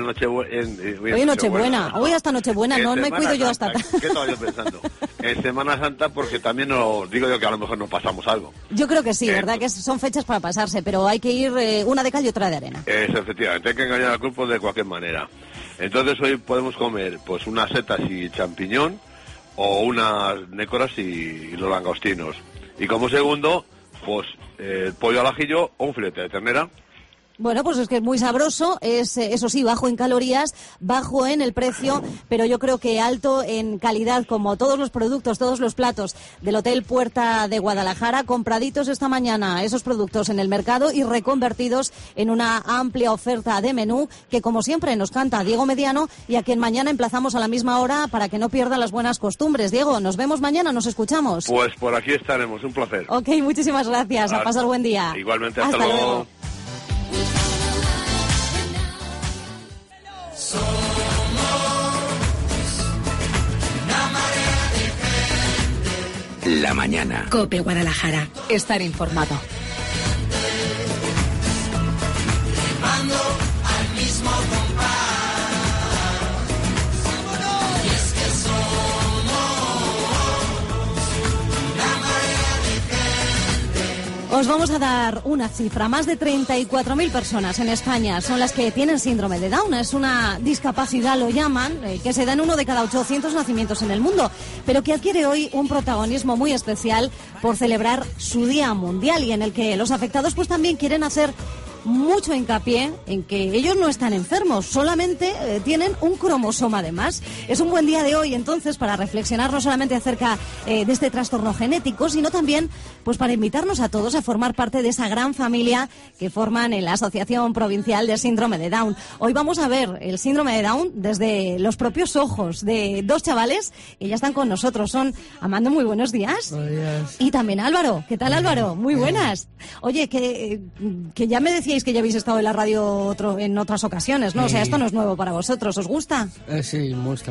Speaker 3: Hoy Nochebuena, hoy hasta Nochebuena, no me cuido yo hasta...
Speaker 13: ¿Qué estaba yo pensando? En Semana Santa, porque también nos digo yo que a lo mejor nos pasamos algo.
Speaker 3: Yo creo que sí, ¿verdad? Que son fechas para pasarse, pero hay que ir una de cal y otra de arena.
Speaker 13: Efectivamente, hay que engañar al cuerpo de cualquier manera. Entonces hoy podemos comer pues unas setas y champiñón o unas nécoras y los langostinos. Y como segundo, pues pollo al ajillo o un filete de ternera.
Speaker 3: Bueno, pues es que es muy sabroso, es eso sí, bajo en calorías, bajo en el precio, pero yo creo que alto en calidad, como todos los productos, todos los platos del Hotel Puerta de Guadalajara, compraditos esta mañana esos productos en el mercado y reconvertidos en una amplia oferta de menú que, como siempre, nos canta Diego Mediano y a quien mañana emplazamos a la misma hora para que no pierdan las buenas costumbres. Diego, ¿nos vemos mañana? ¿Nos escuchamos?
Speaker 13: Pues por aquí estaremos, un placer.
Speaker 3: Ok, muchísimas gracias, a pasar buen día.
Speaker 13: Igualmente, hasta luego.
Speaker 2: La mañana. COPE Guadalajara. Estar informado.
Speaker 14: Al mismo compás. Y es que somos una marea de gente.
Speaker 3: Os vamos a dar una cifra. Más de 34.000 personas en España son las que tienen síndrome de Down. Es una discapacidad, lo llaman, que se da en 1 de cada 800 nacimientos en el mundo, pero que adquiere hoy un protagonismo muy especial por celebrar su Día Mundial y en el que los afectados pues también quieren hacer mucho hincapié en que ellos no están enfermos, solamente tienen un cromosoma de más. Es un buen día de hoy, entonces, para reflexionar no solamente acerca de este trastorno genético, sino también pues para invitarnos a todos a formar parte de esa gran familia que forman en la Asociación Provincial de Síndrome de Down. Hoy vamos a ver el síndrome de Down desde los propios ojos de dos chavales que ya están con nosotros. Son Amando, muy buenos días.
Speaker 15: Buenos días.
Speaker 3: Y también Álvaro. ¿Qué tal, Álvaro? Muy buenas. Oye, que ya me decíais que ya habéis estado en la radio en otras ocasiones, ¿no? O sea, esto no es nuevo para vosotros. ¿Os gusta?
Speaker 15: Sí, me gusta.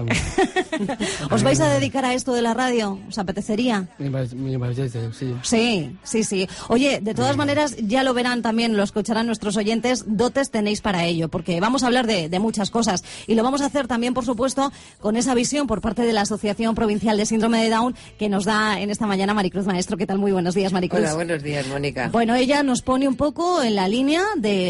Speaker 3: ¿Os vais a dedicar a esto de la radio? ¿Os apetecería?
Speaker 15: Me parece, sí.
Speaker 3: Sí. Oye, de todas maneras, ya lo verán también, lo escucharán nuestros oyentes, dotes tenéis para ello, porque vamos a hablar de muchas cosas. Y lo vamos a hacer también, por supuesto, con esa visión por parte de la Asociación Provincial de Síndrome de Down que nos da en esta mañana Maricruz Maestro. ¿Qué tal? Muy buenos días, Maricruz.
Speaker 16: Hola, buenos días, Mónica.
Speaker 3: Bueno, ella nos pone un poco en la línea de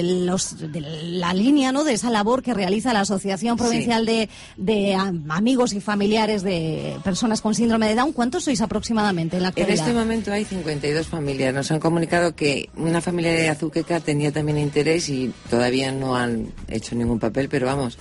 Speaker 3: la línea, ¿no?, de esa labor que realiza la Asociación Provincial de Amigos y Familiares de Personas con Síndrome de Down. ¿Cuántos sois aproximadamente en la actualidad?
Speaker 16: En este momento hay 52 familias. Nos han comunicado que una familia de Azuqueca tenía también interés y todavía no han hecho ningún papel, pero vamos,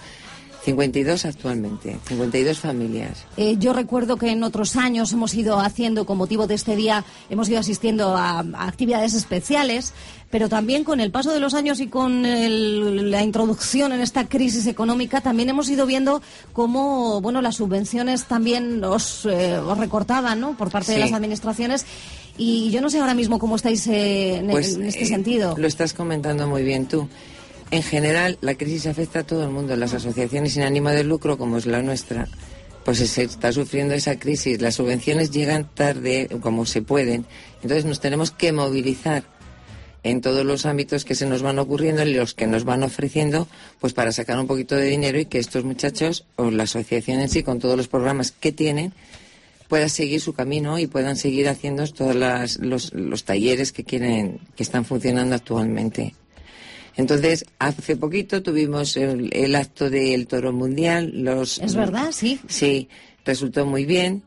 Speaker 16: 52 actualmente, 52 familias.
Speaker 3: Yo recuerdo que en otros años hemos ido haciendo, con motivo de este día, hemos ido asistiendo a actividades especiales, pero también con el paso de los años y con la introducción en esta crisis económica, también hemos ido viendo cómo, bueno, las subvenciones también os recortaban, ¿no?, por parte de las administraciones. Y yo no sé ahora mismo cómo estáis en este sentido.
Speaker 16: Lo estás comentando muy bien tú. En general, la crisis afecta a todo el mundo. Las asociaciones sin ánimo de lucro, como es la nuestra, pues se está sufriendo esa crisis. Las subvenciones llegan tarde, como se pueden. Entonces nos tenemos que movilizar en todos los ámbitos que se nos van ocurriendo y los que nos van ofreciendo, pues para sacar un poquito de dinero y que estos muchachos, o la asociación en sí, con todos los programas que tienen, puedan seguir su camino y puedan seguir haciendo todos los talleres que están funcionando actualmente. Entonces, hace poquito tuvimos el acto del Toro Mundial.
Speaker 3: ¿Es verdad? Sí.
Speaker 16: Sí, resultó muy bien.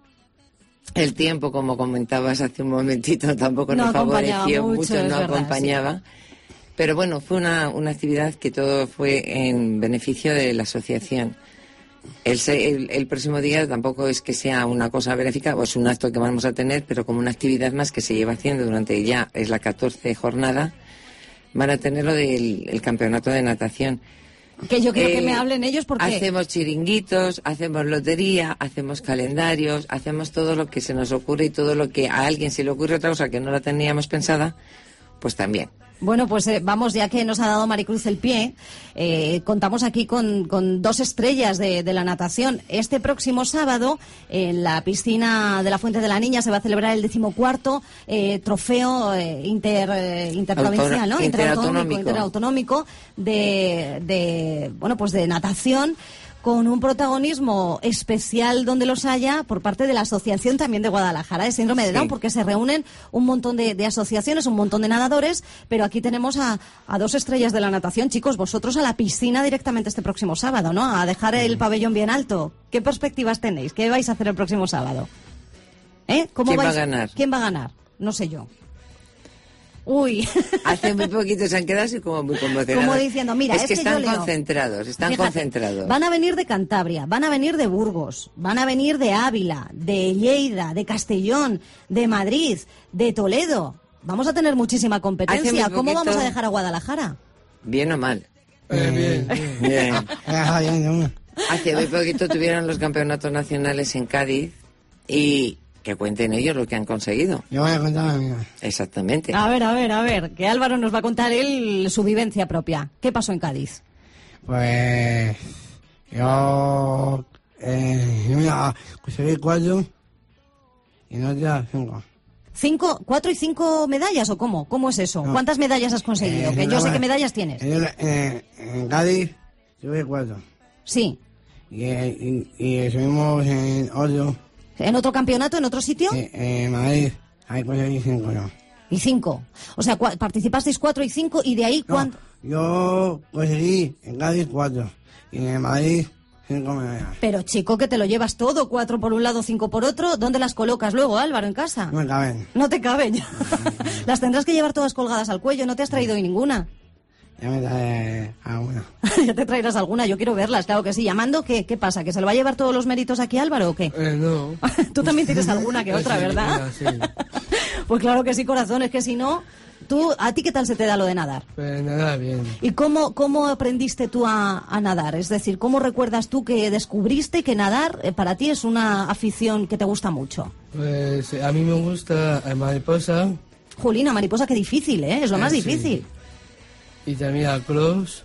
Speaker 16: El tiempo, como comentabas hace un momentito, tampoco nos favoreció mucho, no acompañaba. Sí. Pero bueno, fue una actividad que todo fue en beneficio de la asociación. El próximo día tampoco es que sea una cosa benéfica, o es un acto que vamos a tener, pero como una actividad más que se lleva haciendo durante ya, es la 14 jornada, van a tener lo del campeonato de natación.
Speaker 3: Que yo quiero que me hablen ellos porque...
Speaker 16: Hacemos chiringuitos, hacemos lotería, hacemos calendarios, hacemos todo lo que se nos ocurre y todo lo que a alguien se le ocurre otra cosa que no la teníamos pensada, pues también.
Speaker 3: Bueno, pues vamos, ya que nos ha dado Maricruz el pie, contamos aquí con dos estrellas de la natación. Este próximo sábado, en la piscina de la Fuente de la Niña, se va a celebrar el 14º trofeo interprovincial, ¿no? Interautonómico de natación, con un protagonismo especial donde los haya por parte de la Asociación también de Guadalajara de Síndrome de Down, porque se reúnen un montón de asociaciones, un montón de nadadores, pero aquí tenemos a dos estrellas de la natación. Chicos, vosotros a la piscina directamente este próximo sábado, ¿no? A dejar el pabellón bien alto. ¿Qué perspectivas tenéis? ¿Qué vais a hacer el próximo sábado?
Speaker 16: ¿Quién va a ganar?
Speaker 3: ¿Quién va a ganar? No sé yo. Uy.
Speaker 16: Hace muy poquito se han quedado así como muy conmocionados.
Speaker 3: Como diciendo, mira,
Speaker 16: es que están concentrados, concentrados.
Speaker 3: Van a venir de Cantabria, van a venir de Burgos, van a venir de Ávila, de Lleida, de Castellón, de Madrid, de Toledo. Vamos a tener muchísima competencia. ¿Cómo vamos a dejar a Guadalajara?
Speaker 16: ¿Bien o mal?
Speaker 15: Bien.
Speaker 16: Hace muy poquito tuvieron los campeonatos nacionales en Cádiz y... que cuenten ellos lo que han conseguido.
Speaker 15: Yo voy a contar la mía.
Speaker 16: Exactamente.
Speaker 3: A ver, que Álvaro nos va a contar su vivencia propia. ¿Qué pasó en Cádiz?
Speaker 15: Pues yo conseguí 4 y no ya 5.
Speaker 3: ¿4 y 5 medallas o cómo? ¿Cómo es eso? No. ¿Cuántas medallas has conseguido? Que yo sé qué medallas tienes.
Speaker 15: En Cádiz tuve 4.
Speaker 3: Sí.
Speaker 15: Y subimos en otro.
Speaker 3: ¿En otro campeonato, en otro sitio?
Speaker 15: En Madrid, ahí conseguí 5 yo.
Speaker 3: ¿Y 5? O sea, participasteis 4 y 5 y de ahí ¿cuánto?
Speaker 15: Yo conseguí en Cádiz 4 y en Madrid 5 medallas.
Speaker 3: Pero chico, que te lo llevas todo, 4 por un lado, 5 por otro. ¿Dónde las colocas luego, Álvaro, en casa?
Speaker 15: No me caben.
Speaker 3: No te caben. Las tendrás que llevar todas colgadas al cuello, no te has traído hoy ninguna.
Speaker 15: Ya me trae alguna.
Speaker 3: Ya te traerás alguna, yo quiero verlas, claro que sí. Llamando, ¿qué pasa? ¿Que se lo va a llevar todos los méritos aquí Álvaro o qué?
Speaker 15: No.
Speaker 3: Tú también tienes alguna que otra,
Speaker 15: Sí,
Speaker 3: ¿verdad?
Speaker 15: sí.
Speaker 3: Pues claro que sí, corazón, es que si no... ¿A ti qué tal se te da lo de nadar?
Speaker 15: Pues nada, bien.
Speaker 3: ¿Y cómo aprendiste tú a nadar? Es decir, ¿cómo recuerdas tú que descubriste que nadar para ti es una afición que te gusta mucho?
Speaker 15: Pues a mí me gusta mariposa.
Speaker 3: Julina, mariposa, qué difícil, ¿eh? Es lo más
Speaker 15: Sí.
Speaker 3: difícil.
Speaker 15: Y también al cross,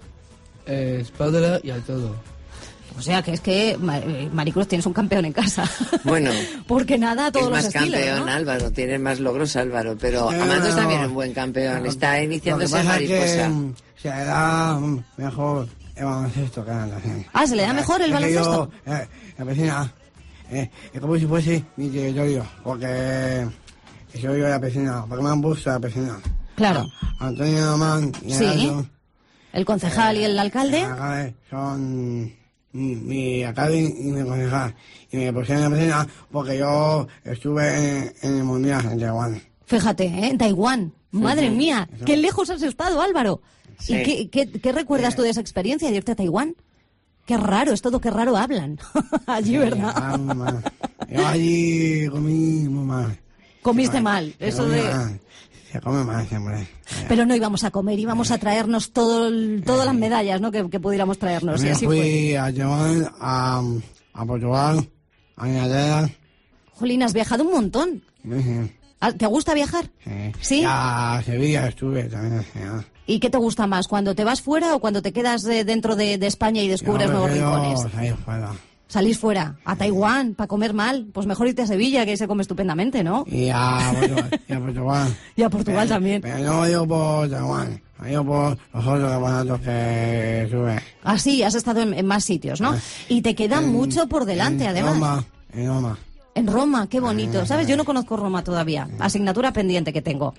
Speaker 15: espalda y al todo.
Speaker 3: O sea, que es que, Maricruz, tienes un campeón en casa.
Speaker 16: Bueno,
Speaker 3: porque nada a todos
Speaker 16: es
Speaker 3: los
Speaker 16: más
Speaker 3: estilos,
Speaker 16: campeón
Speaker 3: ¿no?
Speaker 16: Álvaro, tiene más logros Álvaro, pero
Speaker 15: No,
Speaker 16: Amando es
Speaker 15: no.
Speaker 16: también un buen campeón, está iniciándose
Speaker 15: Lo
Speaker 16: en
Speaker 15: que pasa es
Speaker 16: mariposa.
Speaker 15: que se le da mejor el baloncesto que la natación.
Speaker 3: Ah, ¿se le da mejor el
Speaker 15: Es que
Speaker 3: baloncesto?
Speaker 15: yo, la piscina es como si fuese mi territorio, porque yo vivo en la piscina, porque me han puesto a la piscina.
Speaker 3: Claro.
Speaker 15: Antonio Román y
Speaker 3: Sí.
Speaker 15: Gerardo,
Speaker 3: ¿El concejal y el alcalde?
Speaker 15: son mi alcalde y mi concejal. Y me pusieron en la piscina porque yo estuve en el Mundial en Taiwán.
Speaker 3: Fíjate, ¿eh? En Taiwán. Madre
Speaker 15: sí.
Speaker 3: mía,
Speaker 15: Eso.
Speaker 3: qué lejos has estado, Álvaro.
Speaker 15: Sí.
Speaker 3: ¿Y qué recuerdas tú de esa experiencia de irte a Taiwán? Qué raro, es todo qué raro hablan. Allí, ¿verdad?
Speaker 15: Yo allí comí muy mal.
Speaker 3: Comiste mal, eso de...
Speaker 15: Se come mal siempre.
Speaker 3: Pero no íbamos a comer, íbamos a traernos todas las medallas, ¿no? que pudiéramos traernos. Y
Speaker 15: También
Speaker 3: así fue.
Speaker 15: fui a Taiwán, a Portugal, a Inglaterra.
Speaker 3: Jolín, has viajado un montón.
Speaker 15: Sí.
Speaker 3: ¿Te gusta viajar? ¿Sí?
Speaker 15: Y a Sevilla estuve también. Ya.
Speaker 3: ¿Y qué te gusta más? ¿Cuando te vas fuera o cuando te quedas dentro de España y descubres nuevos rincones?
Speaker 15: Ahí fuera.
Speaker 3: Salís fuera, a Taiwán, para comer mal. Pues mejor irte a Sevilla, que ahí se come estupendamente, ¿no?
Speaker 15: Y a Portugal.
Speaker 3: Y a Portugal también.
Speaker 15: Pero no digo por Taiwán, digo por los otros campeonatos que sube.
Speaker 3: Ah, sí, has estado en más sitios, ¿no? Y te queda mucho por delante, además.
Speaker 15: En Roma.
Speaker 3: En Roma, qué bonito. ¿Sabes? Yo no conozco Roma todavía. Asignatura pendiente que tengo.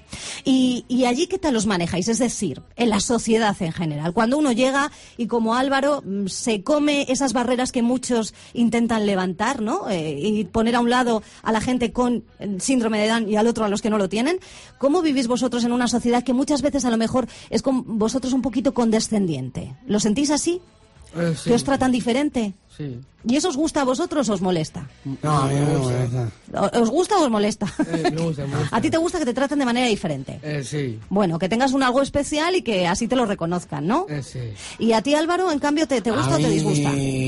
Speaker 3: Y allí, ¿qué tal los manejáis? Es decir, en la sociedad en general. Cuando uno llega y como Álvaro se come esas barreras que muchos intentan levantar, ¿no? Y poner a un lado a la gente con síndrome de Down y al otro a los que no lo tienen. ¿Cómo vivís vosotros en una sociedad que muchas veces a lo mejor es con vosotros un poquito condescendiente? ¿Lo sentís así?
Speaker 15: Sí.
Speaker 3: ¿Que os tratan diferente?
Speaker 15: Sí.
Speaker 3: ¿Y eso os gusta a vosotros o os molesta?
Speaker 15: No, a mí me molesta.
Speaker 3: ¿Os gusta o os molesta?
Speaker 15: Me gusta, me gusta.
Speaker 3: ¿A ti te gusta que te traten de manera diferente?
Speaker 15: Sí.
Speaker 3: Bueno, que tengas un algo especial y que así te lo reconozcan, ¿no?
Speaker 15: Sí.
Speaker 3: ¿Y a ti, Álvaro, en cambio, te gusta o te disgusta?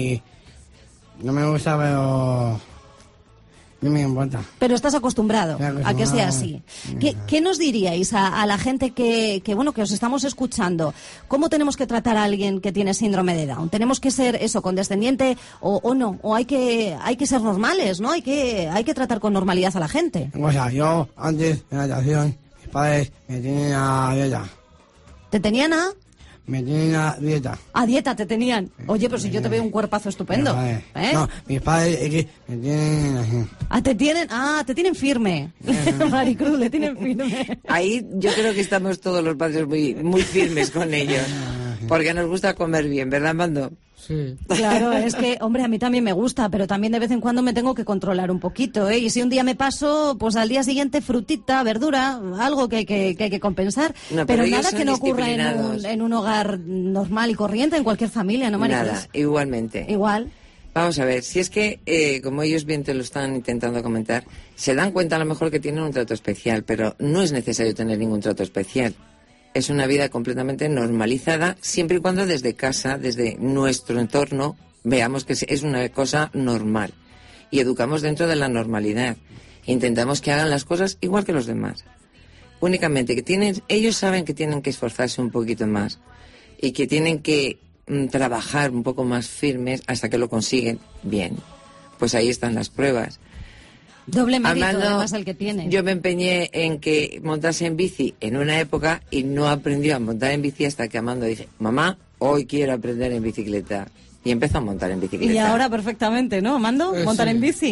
Speaker 15: No me gusta, pero no me importa.
Speaker 3: Pero estás acostumbrado
Speaker 15: Estoy
Speaker 3: a que sea
Speaker 15: acostumbrado.
Speaker 3: así. ¿Qué nos diríais a la gente que os estamos escuchando? ¿Cómo tenemos que tratar a alguien que tiene síndrome de Down? ¿Tenemos que ser eso, condescendiente o no? ¿O hay que ser normales, no? Hay que tratar con normalidad a la gente.
Speaker 15: O sea, yo antes de natación, mis padres me tienen a dieta.
Speaker 3: ¿Te tenían a...?
Speaker 15: Me tienen a dieta.
Speaker 3: A dieta te tenían. Oye, pero si yo te veo un cuerpazo estupendo. ¿Eh?
Speaker 15: No, mis padres es que me tienen así.
Speaker 3: Te tienen firme. Maricruz, le tienen firme.
Speaker 16: Ahí yo creo que estamos todos los padres muy firmes con ellos, porque nos gusta comer bien, ¿verdad, Mando?
Speaker 15: Sí.
Speaker 3: Claro, es que, hombre, a mí también me gusta, pero también de vez en cuando me tengo que controlar un poquito, ¿eh? Y si un día me paso, pues al día siguiente frutita, verdura, algo que hay que compensar.
Speaker 16: No,
Speaker 3: pero
Speaker 16: ellos
Speaker 3: nada
Speaker 16: son
Speaker 3: que no ocurra
Speaker 16: disciplinados.
Speaker 3: en un hogar normal y corriente, en cualquier familia, ¿no, Maricruz?
Speaker 16: Nada, igualmente.
Speaker 3: Igual.
Speaker 16: Vamos a ver, si es que, como ellos bien te lo están intentando comentar, se dan cuenta a lo mejor que tienen un trato especial, pero no es necesario tener ningún trato especial. Es una vida completamente normalizada, siempre y cuando desde casa, desde nuestro entorno, veamos que es una cosa normal. Y educamos dentro de la normalidad. Intentamos que hagan las cosas igual que los demás. Únicamente que ellos saben que tienen que esforzarse un poquito más y que tienen que trabajar un poco más firmes hasta que lo consiguen bien. Pues ahí están las pruebas.
Speaker 3: Doble mérito,
Speaker 16: Amando,
Speaker 3: además, el que tiene.
Speaker 16: Yo me empeñé en que montase en bici en una época y no aprendió a montar en bici hasta que Amando dije, mamá, hoy quiero aprender en bicicleta. Y empezó a montar en bicicleta.
Speaker 3: Y ahora perfectamente, ¿no, Mando? ¿Montar
Speaker 15: Sí.
Speaker 3: en bici?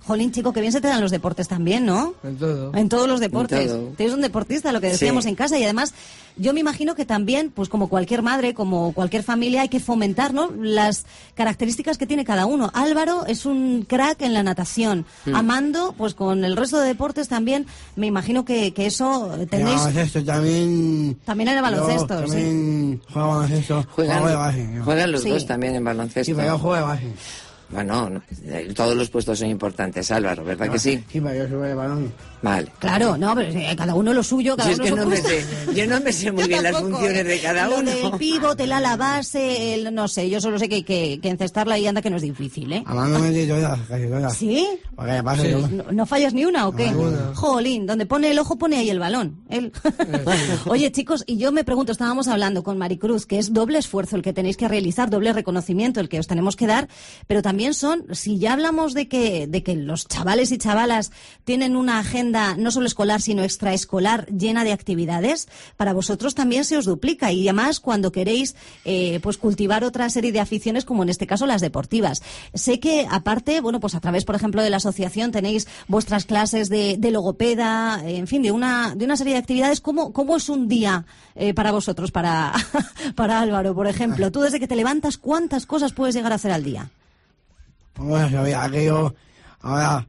Speaker 3: Jolín, chico, que bien se te dan los deportes también, ¿no?
Speaker 15: En todo.
Speaker 3: En todos los deportes.
Speaker 16: En todo.
Speaker 3: Tienes un deportista, lo que decíamos
Speaker 16: Sí.
Speaker 3: en casa, y además yo me imagino que también, pues como cualquier madre, como cualquier familia, hay que fomentar, ¿no?, las características que tiene cada uno. Álvaro es un crack en la natación. Amando, pues con el resto de deportes también, me imagino que eso tenéis...
Speaker 15: baloncesto también.
Speaker 3: También en el baloncesto,
Speaker 15: Yo también juego baloncesto. Juego de base. yo.
Speaker 16: Juegan los
Speaker 3: Sí.
Speaker 16: dos también en baloncesto.
Speaker 15: Sí, pero yo juego de base.
Speaker 16: Bueno, todos los puestos son importantes, Álvaro, ¿verdad que sí?
Speaker 15: Sí, pero yo subo de balón.
Speaker 16: Vale.
Speaker 3: Claro, no, pero cada uno lo suyo, cada
Speaker 16: Si es
Speaker 3: uno
Speaker 16: que
Speaker 3: su
Speaker 16: no me
Speaker 3: puesto.
Speaker 16: sé, yo no me sé muy
Speaker 3: Yo
Speaker 16: bien las
Speaker 3: tampoco,
Speaker 16: funciones de cada
Speaker 3: Lo
Speaker 16: uno.
Speaker 3: del pívot, el ala base, no sé, yo solo sé que hay que encestarla y anda que no es difícil, ¿eh?
Speaker 15: Hablando de todas, casi todas.
Speaker 3: ¿Sí?
Speaker 15: Porque pasa yo.
Speaker 3: ¿No fallas ni una o qué?
Speaker 15: Ninguna.
Speaker 3: Jolín, donde pone el ojo pone ahí el balón. Oye, chicos, y yo me pregunto, estábamos hablando con Maricruz, que es doble esfuerzo el que tenéis que realizar, doble reconocimiento el que os tenemos que dar, pero también son, si ya hablamos de que los chavales y chavalas tienen una agenda no solo escolar, sino extraescolar llena de actividades, para vosotros también se os duplica, y además cuando queréis pues cultivar otra serie de aficiones, como en este caso las deportivas. Sé que aparte, bueno, pues a través, por ejemplo, de la asociación tenéis vuestras clases de logopeda, en fin, de una serie de actividades. ¿Cómo es un día para vosotros, para Álvaro, por ejemplo? Tú desde que te levantas, ¿cuántas cosas puedes llegar a hacer al día?
Speaker 15: Bueno, sabía que yo ahora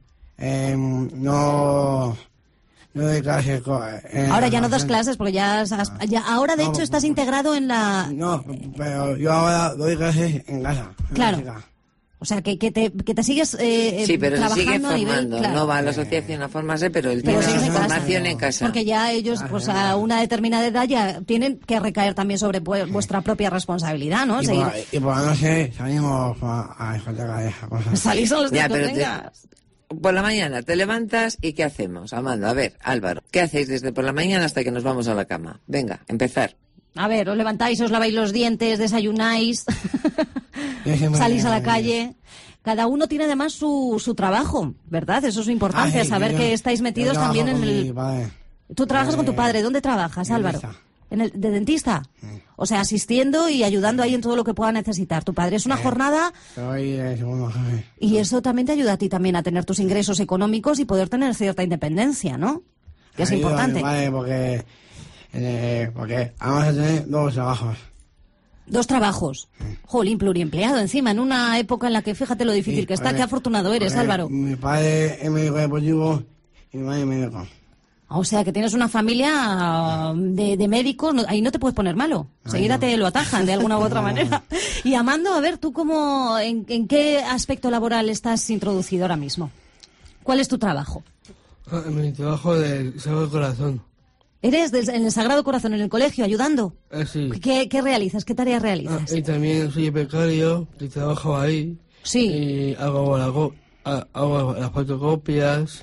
Speaker 15: no doy clases.
Speaker 3: Ahora ya no das clases porque ahora de hecho estás integrado en la...
Speaker 15: No, pero yo ahora doy clases en casa.
Speaker 3: Claro. O sea, que te sigues
Speaker 16: Sí, pero se sigue
Speaker 3: trabajando a nivel...
Speaker 16: formando.
Speaker 3: Claro.
Speaker 16: No va a la asociación a formarse, pero él
Speaker 3: Pero
Speaker 16: tiene
Speaker 3: sigues
Speaker 16: su
Speaker 3: en casa.
Speaker 16: formación en casa.
Speaker 3: Porque ya ellos, pues a una determinada edad, ya tienen que recaer también sobre vuestra propia responsabilidad, ¿no?
Speaker 15: Y por la noche salimos a discoteca de esas cosas.
Speaker 3: Salís a los
Speaker 16: Ya, pero
Speaker 3: discotecas.
Speaker 16: por la mañana te levantas y ¿qué hacemos? Amando, a ver, Álvaro, ¿qué hacéis desde por la mañana hasta que nos vamos a la cama? Venga, empezar.
Speaker 3: A ver, os levantáis, os laváis los dientes, desayunáis, salís a la calle. Cada uno tiene además su trabajo, ¿verdad? Eso es importante,
Speaker 15: Sí,
Speaker 3: saber
Speaker 15: yo-
Speaker 3: que estáis metidos
Speaker 15: yo
Speaker 3: también
Speaker 15: trabajo
Speaker 3: en
Speaker 15: con
Speaker 3: el...
Speaker 15: mi padre.
Speaker 3: ¿Tú trabajas con tu padre? ¿Dónde trabajas, Álvaro?
Speaker 15: Dentista.
Speaker 3: ¿De dentista? O sea, asistiendo y ayudando ahí en todo lo que pueda necesitar tu padre. Es una jornada
Speaker 15: Soy el segundo jefe.
Speaker 3: y eso también te ayuda a ti también a tener tus ingresos económicos y poder tener cierta independencia, ¿no? Que es
Speaker 15: Ayudo a mi
Speaker 3: importante.
Speaker 15: padre porque vamos a tener dos trabajos.
Speaker 3: 2 trabajos. Jolín, pluriempleado encima, en una época en la que fíjate lo difícil
Speaker 15: Sí,
Speaker 3: que está.
Speaker 15: porque-
Speaker 3: Qué afortunado eres,
Speaker 15: porque
Speaker 3: Álvaro.
Speaker 15: Mi padre es médico deportivo y mi madre es médico.
Speaker 3: O sea, que tienes una familia de médicos, ahí no te puedes poner malo. Enseguida te lo atajan de alguna u otra manera. Y Amando, a ver, ¿tú en qué aspecto laboral estás introducido ahora mismo? ¿Cuál es tu trabajo?
Speaker 15: Mi trabajo del Sagrado Corazón.
Speaker 3: ¿Eres en el Sagrado Corazón, en el colegio, ayudando?
Speaker 15: Sí.
Speaker 3: ¿Qué realizas? ¿Qué tareas realizas?
Speaker 15: Y también soy becario y trabajo ahí.
Speaker 3: Sí.
Speaker 15: Y hago las fotocopias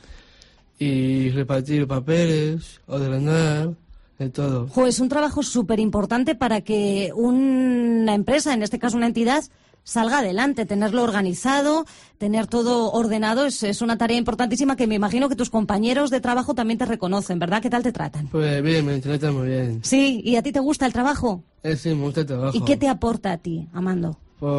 Speaker 15: y repartir papeles, ordenar, de todo.
Speaker 3: Jo, es un trabajo súper importante para que una empresa, en este caso una entidad, salga adelante, tenerlo organizado, tener todo ordenado, es una tarea importantísima que me imagino que tus compañeros de trabajo también te reconocen, ¿verdad? ¿Qué tal te tratan?
Speaker 15: Pues bien, me tratan muy bien.
Speaker 3: Sí, ¿y a ti te gusta el trabajo?
Speaker 15: Sí, me gusta el trabajo.
Speaker 3: ¿Y qué te aporta a ti, Amando?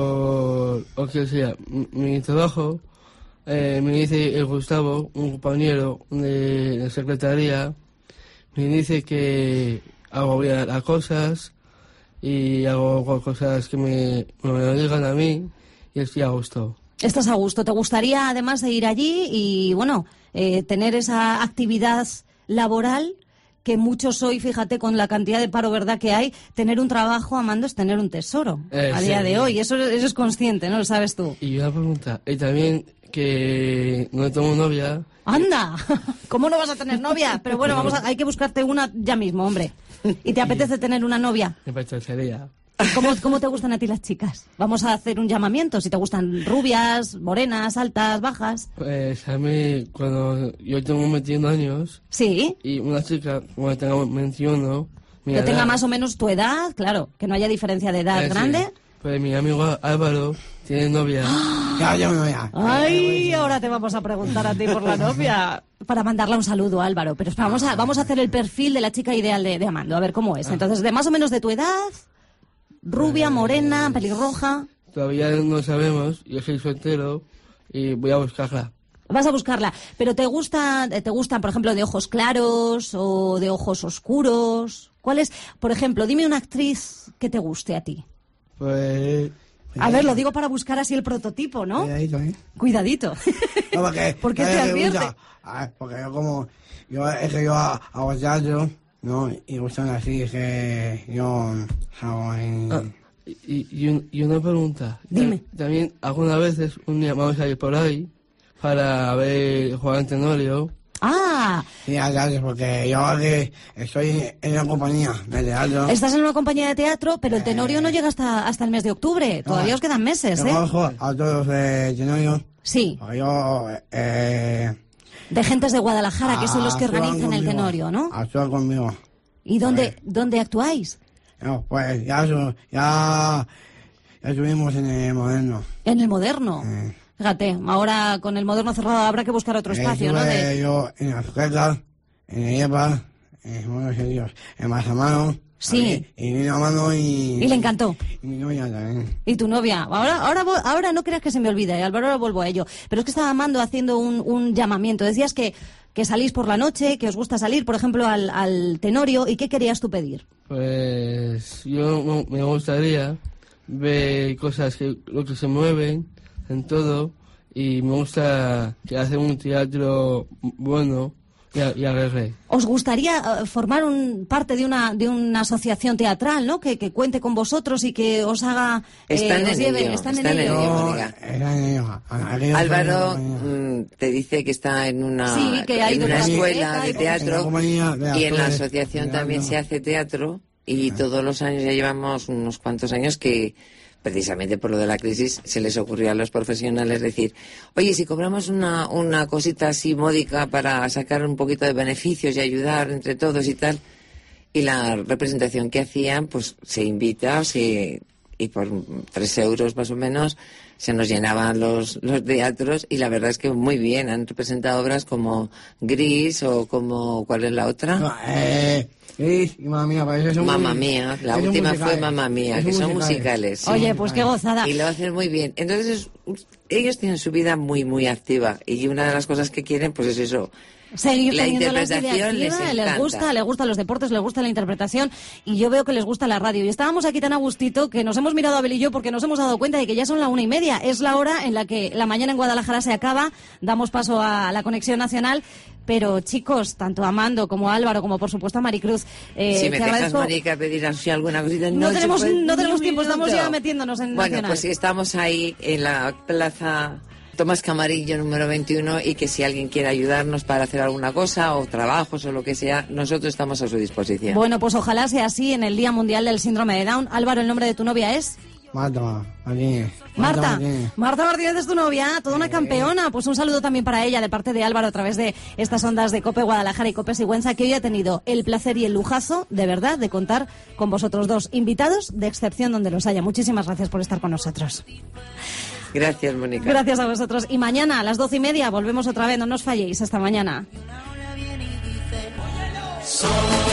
Speaker 15: O sea, mi trabajo me dice el Gustavo, un compañero de la secretaría, me dice que hago bien las cosas y hago cosas que me lo digan a mí y estoy a gusto.
Speaker 3: Estás a gusto. ¿Te gustaría además de ir allí y, bueno, tener esa actividad laboral que muchos hoy, fíjate, con la cantidad de paro, ¿verdad?, que hay, tener un trabajo, Amando, es tener un tesoro a día de hoy. Eso es consciente, ¿no? Lo sabes tú.
Speaker 15: Y una pregunta, y también que no tengo novia.
Speaker 3: ¡Anda! ¿Cómo no vas a tener novia? Pero bueno, hay que buscarte una ya mismo, hombre. ¿Y te apetece tener una novia?
Speaker 15: Me apetecería.
Speaker 3: ¿Cómo te gustan a ti las chicas? Vamos a hacer un llamamiento. Si te gustan rubias, morenas, altas, bajas.
Speaker 15: Pues a mí, cuando yo tengo 21 años...
Speaker 3: Sí.
Speaker 15: Y una chica, cuando tenga 21...
Speaker 3: Que tenga más o menos tu edad, claro. Que no haya diferencia de edad grande.
Speaker 15: Sí. Pues mi amigo Álvaro tiene novia. Ya, yo me voy a...
Speaker 3: Ay, ahora te vamos a preguntar a ti por la novia. Para mandarle un saludo, Álvaro. Pero vamos a hacer el perfil de la chica ideal de Amando. A ver cómo es. Entonces, de más o menos de tu edad... Rubia, morena, pelirroja.
Speaker 15: Todavía no sabemos, yo soy soltero y voy a buscarla.
Speaker 3: Vas a buscarla. Pero ¿te gustan, por ejemplo, de ojos claros o de ojos oscuros? ¿Cuál es, por ejemplo, dime una actriz que te guste a ti?
Speaker 15: Pues...
Speaker 3: A ver, lo digo para buscar así el prototipo, ¿no?
Speaker 15: Cuidadito, ¿eh?
Speaker 3: Cuidadito.
Speaker 15: No, porque...
Speaker 3: ¿Por qué te advierte?
Speaker 15: Porque es que yo hago teatro, ¿no? Y gustan así, es que yo hago ahí... Y una pregunta.
Speaker 3: Dime.
Speaker 15: También algunas veces un día vamos a ir por ahí para ver Juan Tenorio.
Speaker 3: ¡Ah!
Speaker 15: Sí, gracias, porque yo aquí estoy en una compañía de teatro.
Speaker 3: Estás en una compañía de teatro, pero el Tenorio no llega hasta el mes de octubre. Todavía os quedan meses, ¿eh?
Speaker 15: Conozco a todos de Tenorio.
Speaker 3: Sí.
Speaker 15: Yo...
Speaker 3: de gentes de Guadalajara, que son los que organizan el Tenorio, ¿no?
Speaker 15: Actúan conmigo.
Speaker 3: ¿Y dónde actuáis?
Speaker 15: No, pues ya estuvimos en el Moderno.
Speaker 3: En el Moderno. Fíjate, ahora con el Moderno cerrado habrá que buscar otro espacio, ¿no?
Speaker 15: Yo en Azuqueca, en Eyepa, en Mazamano.
Speaker 3: Sí.
Speaker 15: Y vino a mano y
Speaker 3: le encantó.
Speaker 15: Y mi novia también.
Speaker 3: Y tu novia. Ahora no creas que se me olvide, Álvaro, ahora vuelvo a ello. Pero es que estaba Amando haciendo un llamamiento. Decías que salís por la noche, que os gusta salir, por ejemplo, al Tenorio. ¿Y qué querías tú pedir?
Speaker 15: Pues yo me gustaría ver cosas lo que se mueven en todo, y me gusta que hacen un teatro bueno y alegre.
Speaker 3: ¿Os gustaría formar parte de una asociación teatral, ¿no? Que cuente con vosotros y que os haga...
Speaker 16: Están
Speaker 3: os
Speaker 16: en
Speaker 3: lleve,
Speaker 16: ello.
Speaker 3: Están en ello.
Speaker 16: Álvaro te dice que está en una escuela de teatro, y en la asociación también se hace teatro, y todos los años, ya llevamos unos cuantos años que precisamente por lo de la crisis se les ocurrió a los profesionales decir, oye, si cobramos una cosita así módica para sacar un poquito de beneficios y ayudar entre todos y tal, y la representación que hacían, pues se invita, y por 3 euros más o menos se nos llenaban los teatros, y la verdad es que muy bien, han representado obras como Gris o como, ¿cuál es la otra?
Speaker 15: Gris y Mamma Mía, parece que son
Speaker 16: Mamma Mía, la última fue Mamma Mía, que son musicales. Sí.
Speaker 3: Oye, pues qué gozada.
Speaker 16: Y lo hacen muy bien. Entonces, ellos tienen su vida muy, muy activa, y una de las cosas que quieren, pues es eso.
Speaker 3: Seguir
Speaker 16: la
Speaker 3: teniendo
Speaker 16: interpretación les
Speaker 3: gustan los deportes, les gusta la interpretación, y yo veo que les gusta la radio. Y estábamos aquí tan a gustito que nos hemos mirado a Abel y yo, porque nos hemos dado cuenta de que ya son la 1:30. Es la hora en la que la mañana en Guadalajara se acaba. Damos paso a la conexión nacional. Pero chicos, tanto a Amando como a Álvaro, como por supuesto a Maricruz,
Speaker 16: si me dejas, Marica, pedir así alguna cosita,
Speaker 3: no tenemos tiempo, estamos ya metiéndonos en
Speaker 16: Bueno,
Speaker 3: nacional.
Speaker 16: pues estamos ahí en la plaza Tomás Camarillo número 21, y que si alguien quiere ayudarnos para hacer alguna cosa o trabajos o lo que sea, nosotros estamos a su disposición.
Speaker 3: Bueno, pues ojalá sea así en el Día Mundial del Síndrome de Down. Álvaro, ¿el nombre de tu novia es?
Speaker 15: Marta Martínez.
Speaker 3: Marta Martínez es tu novia, toda una campeona. Pues un saludo también para ella de parte de Álvaro a través de estas ondas de COPE Guadalajara y COPE Sigüenza, que hoy ha tenido el placer y el lujazo, de verdad, de contar con vosotros dos, invitados de excepción donde los haya. Muchísimas gracias por estar con nosotros.
Speaker 16: Gracias, Mónica.
Speaker 3: Gracias a vosotros. Y mañana a las 12:30 volvemos otra vez, no nos falléis. Hasta mañana.
Speaker 14: Solo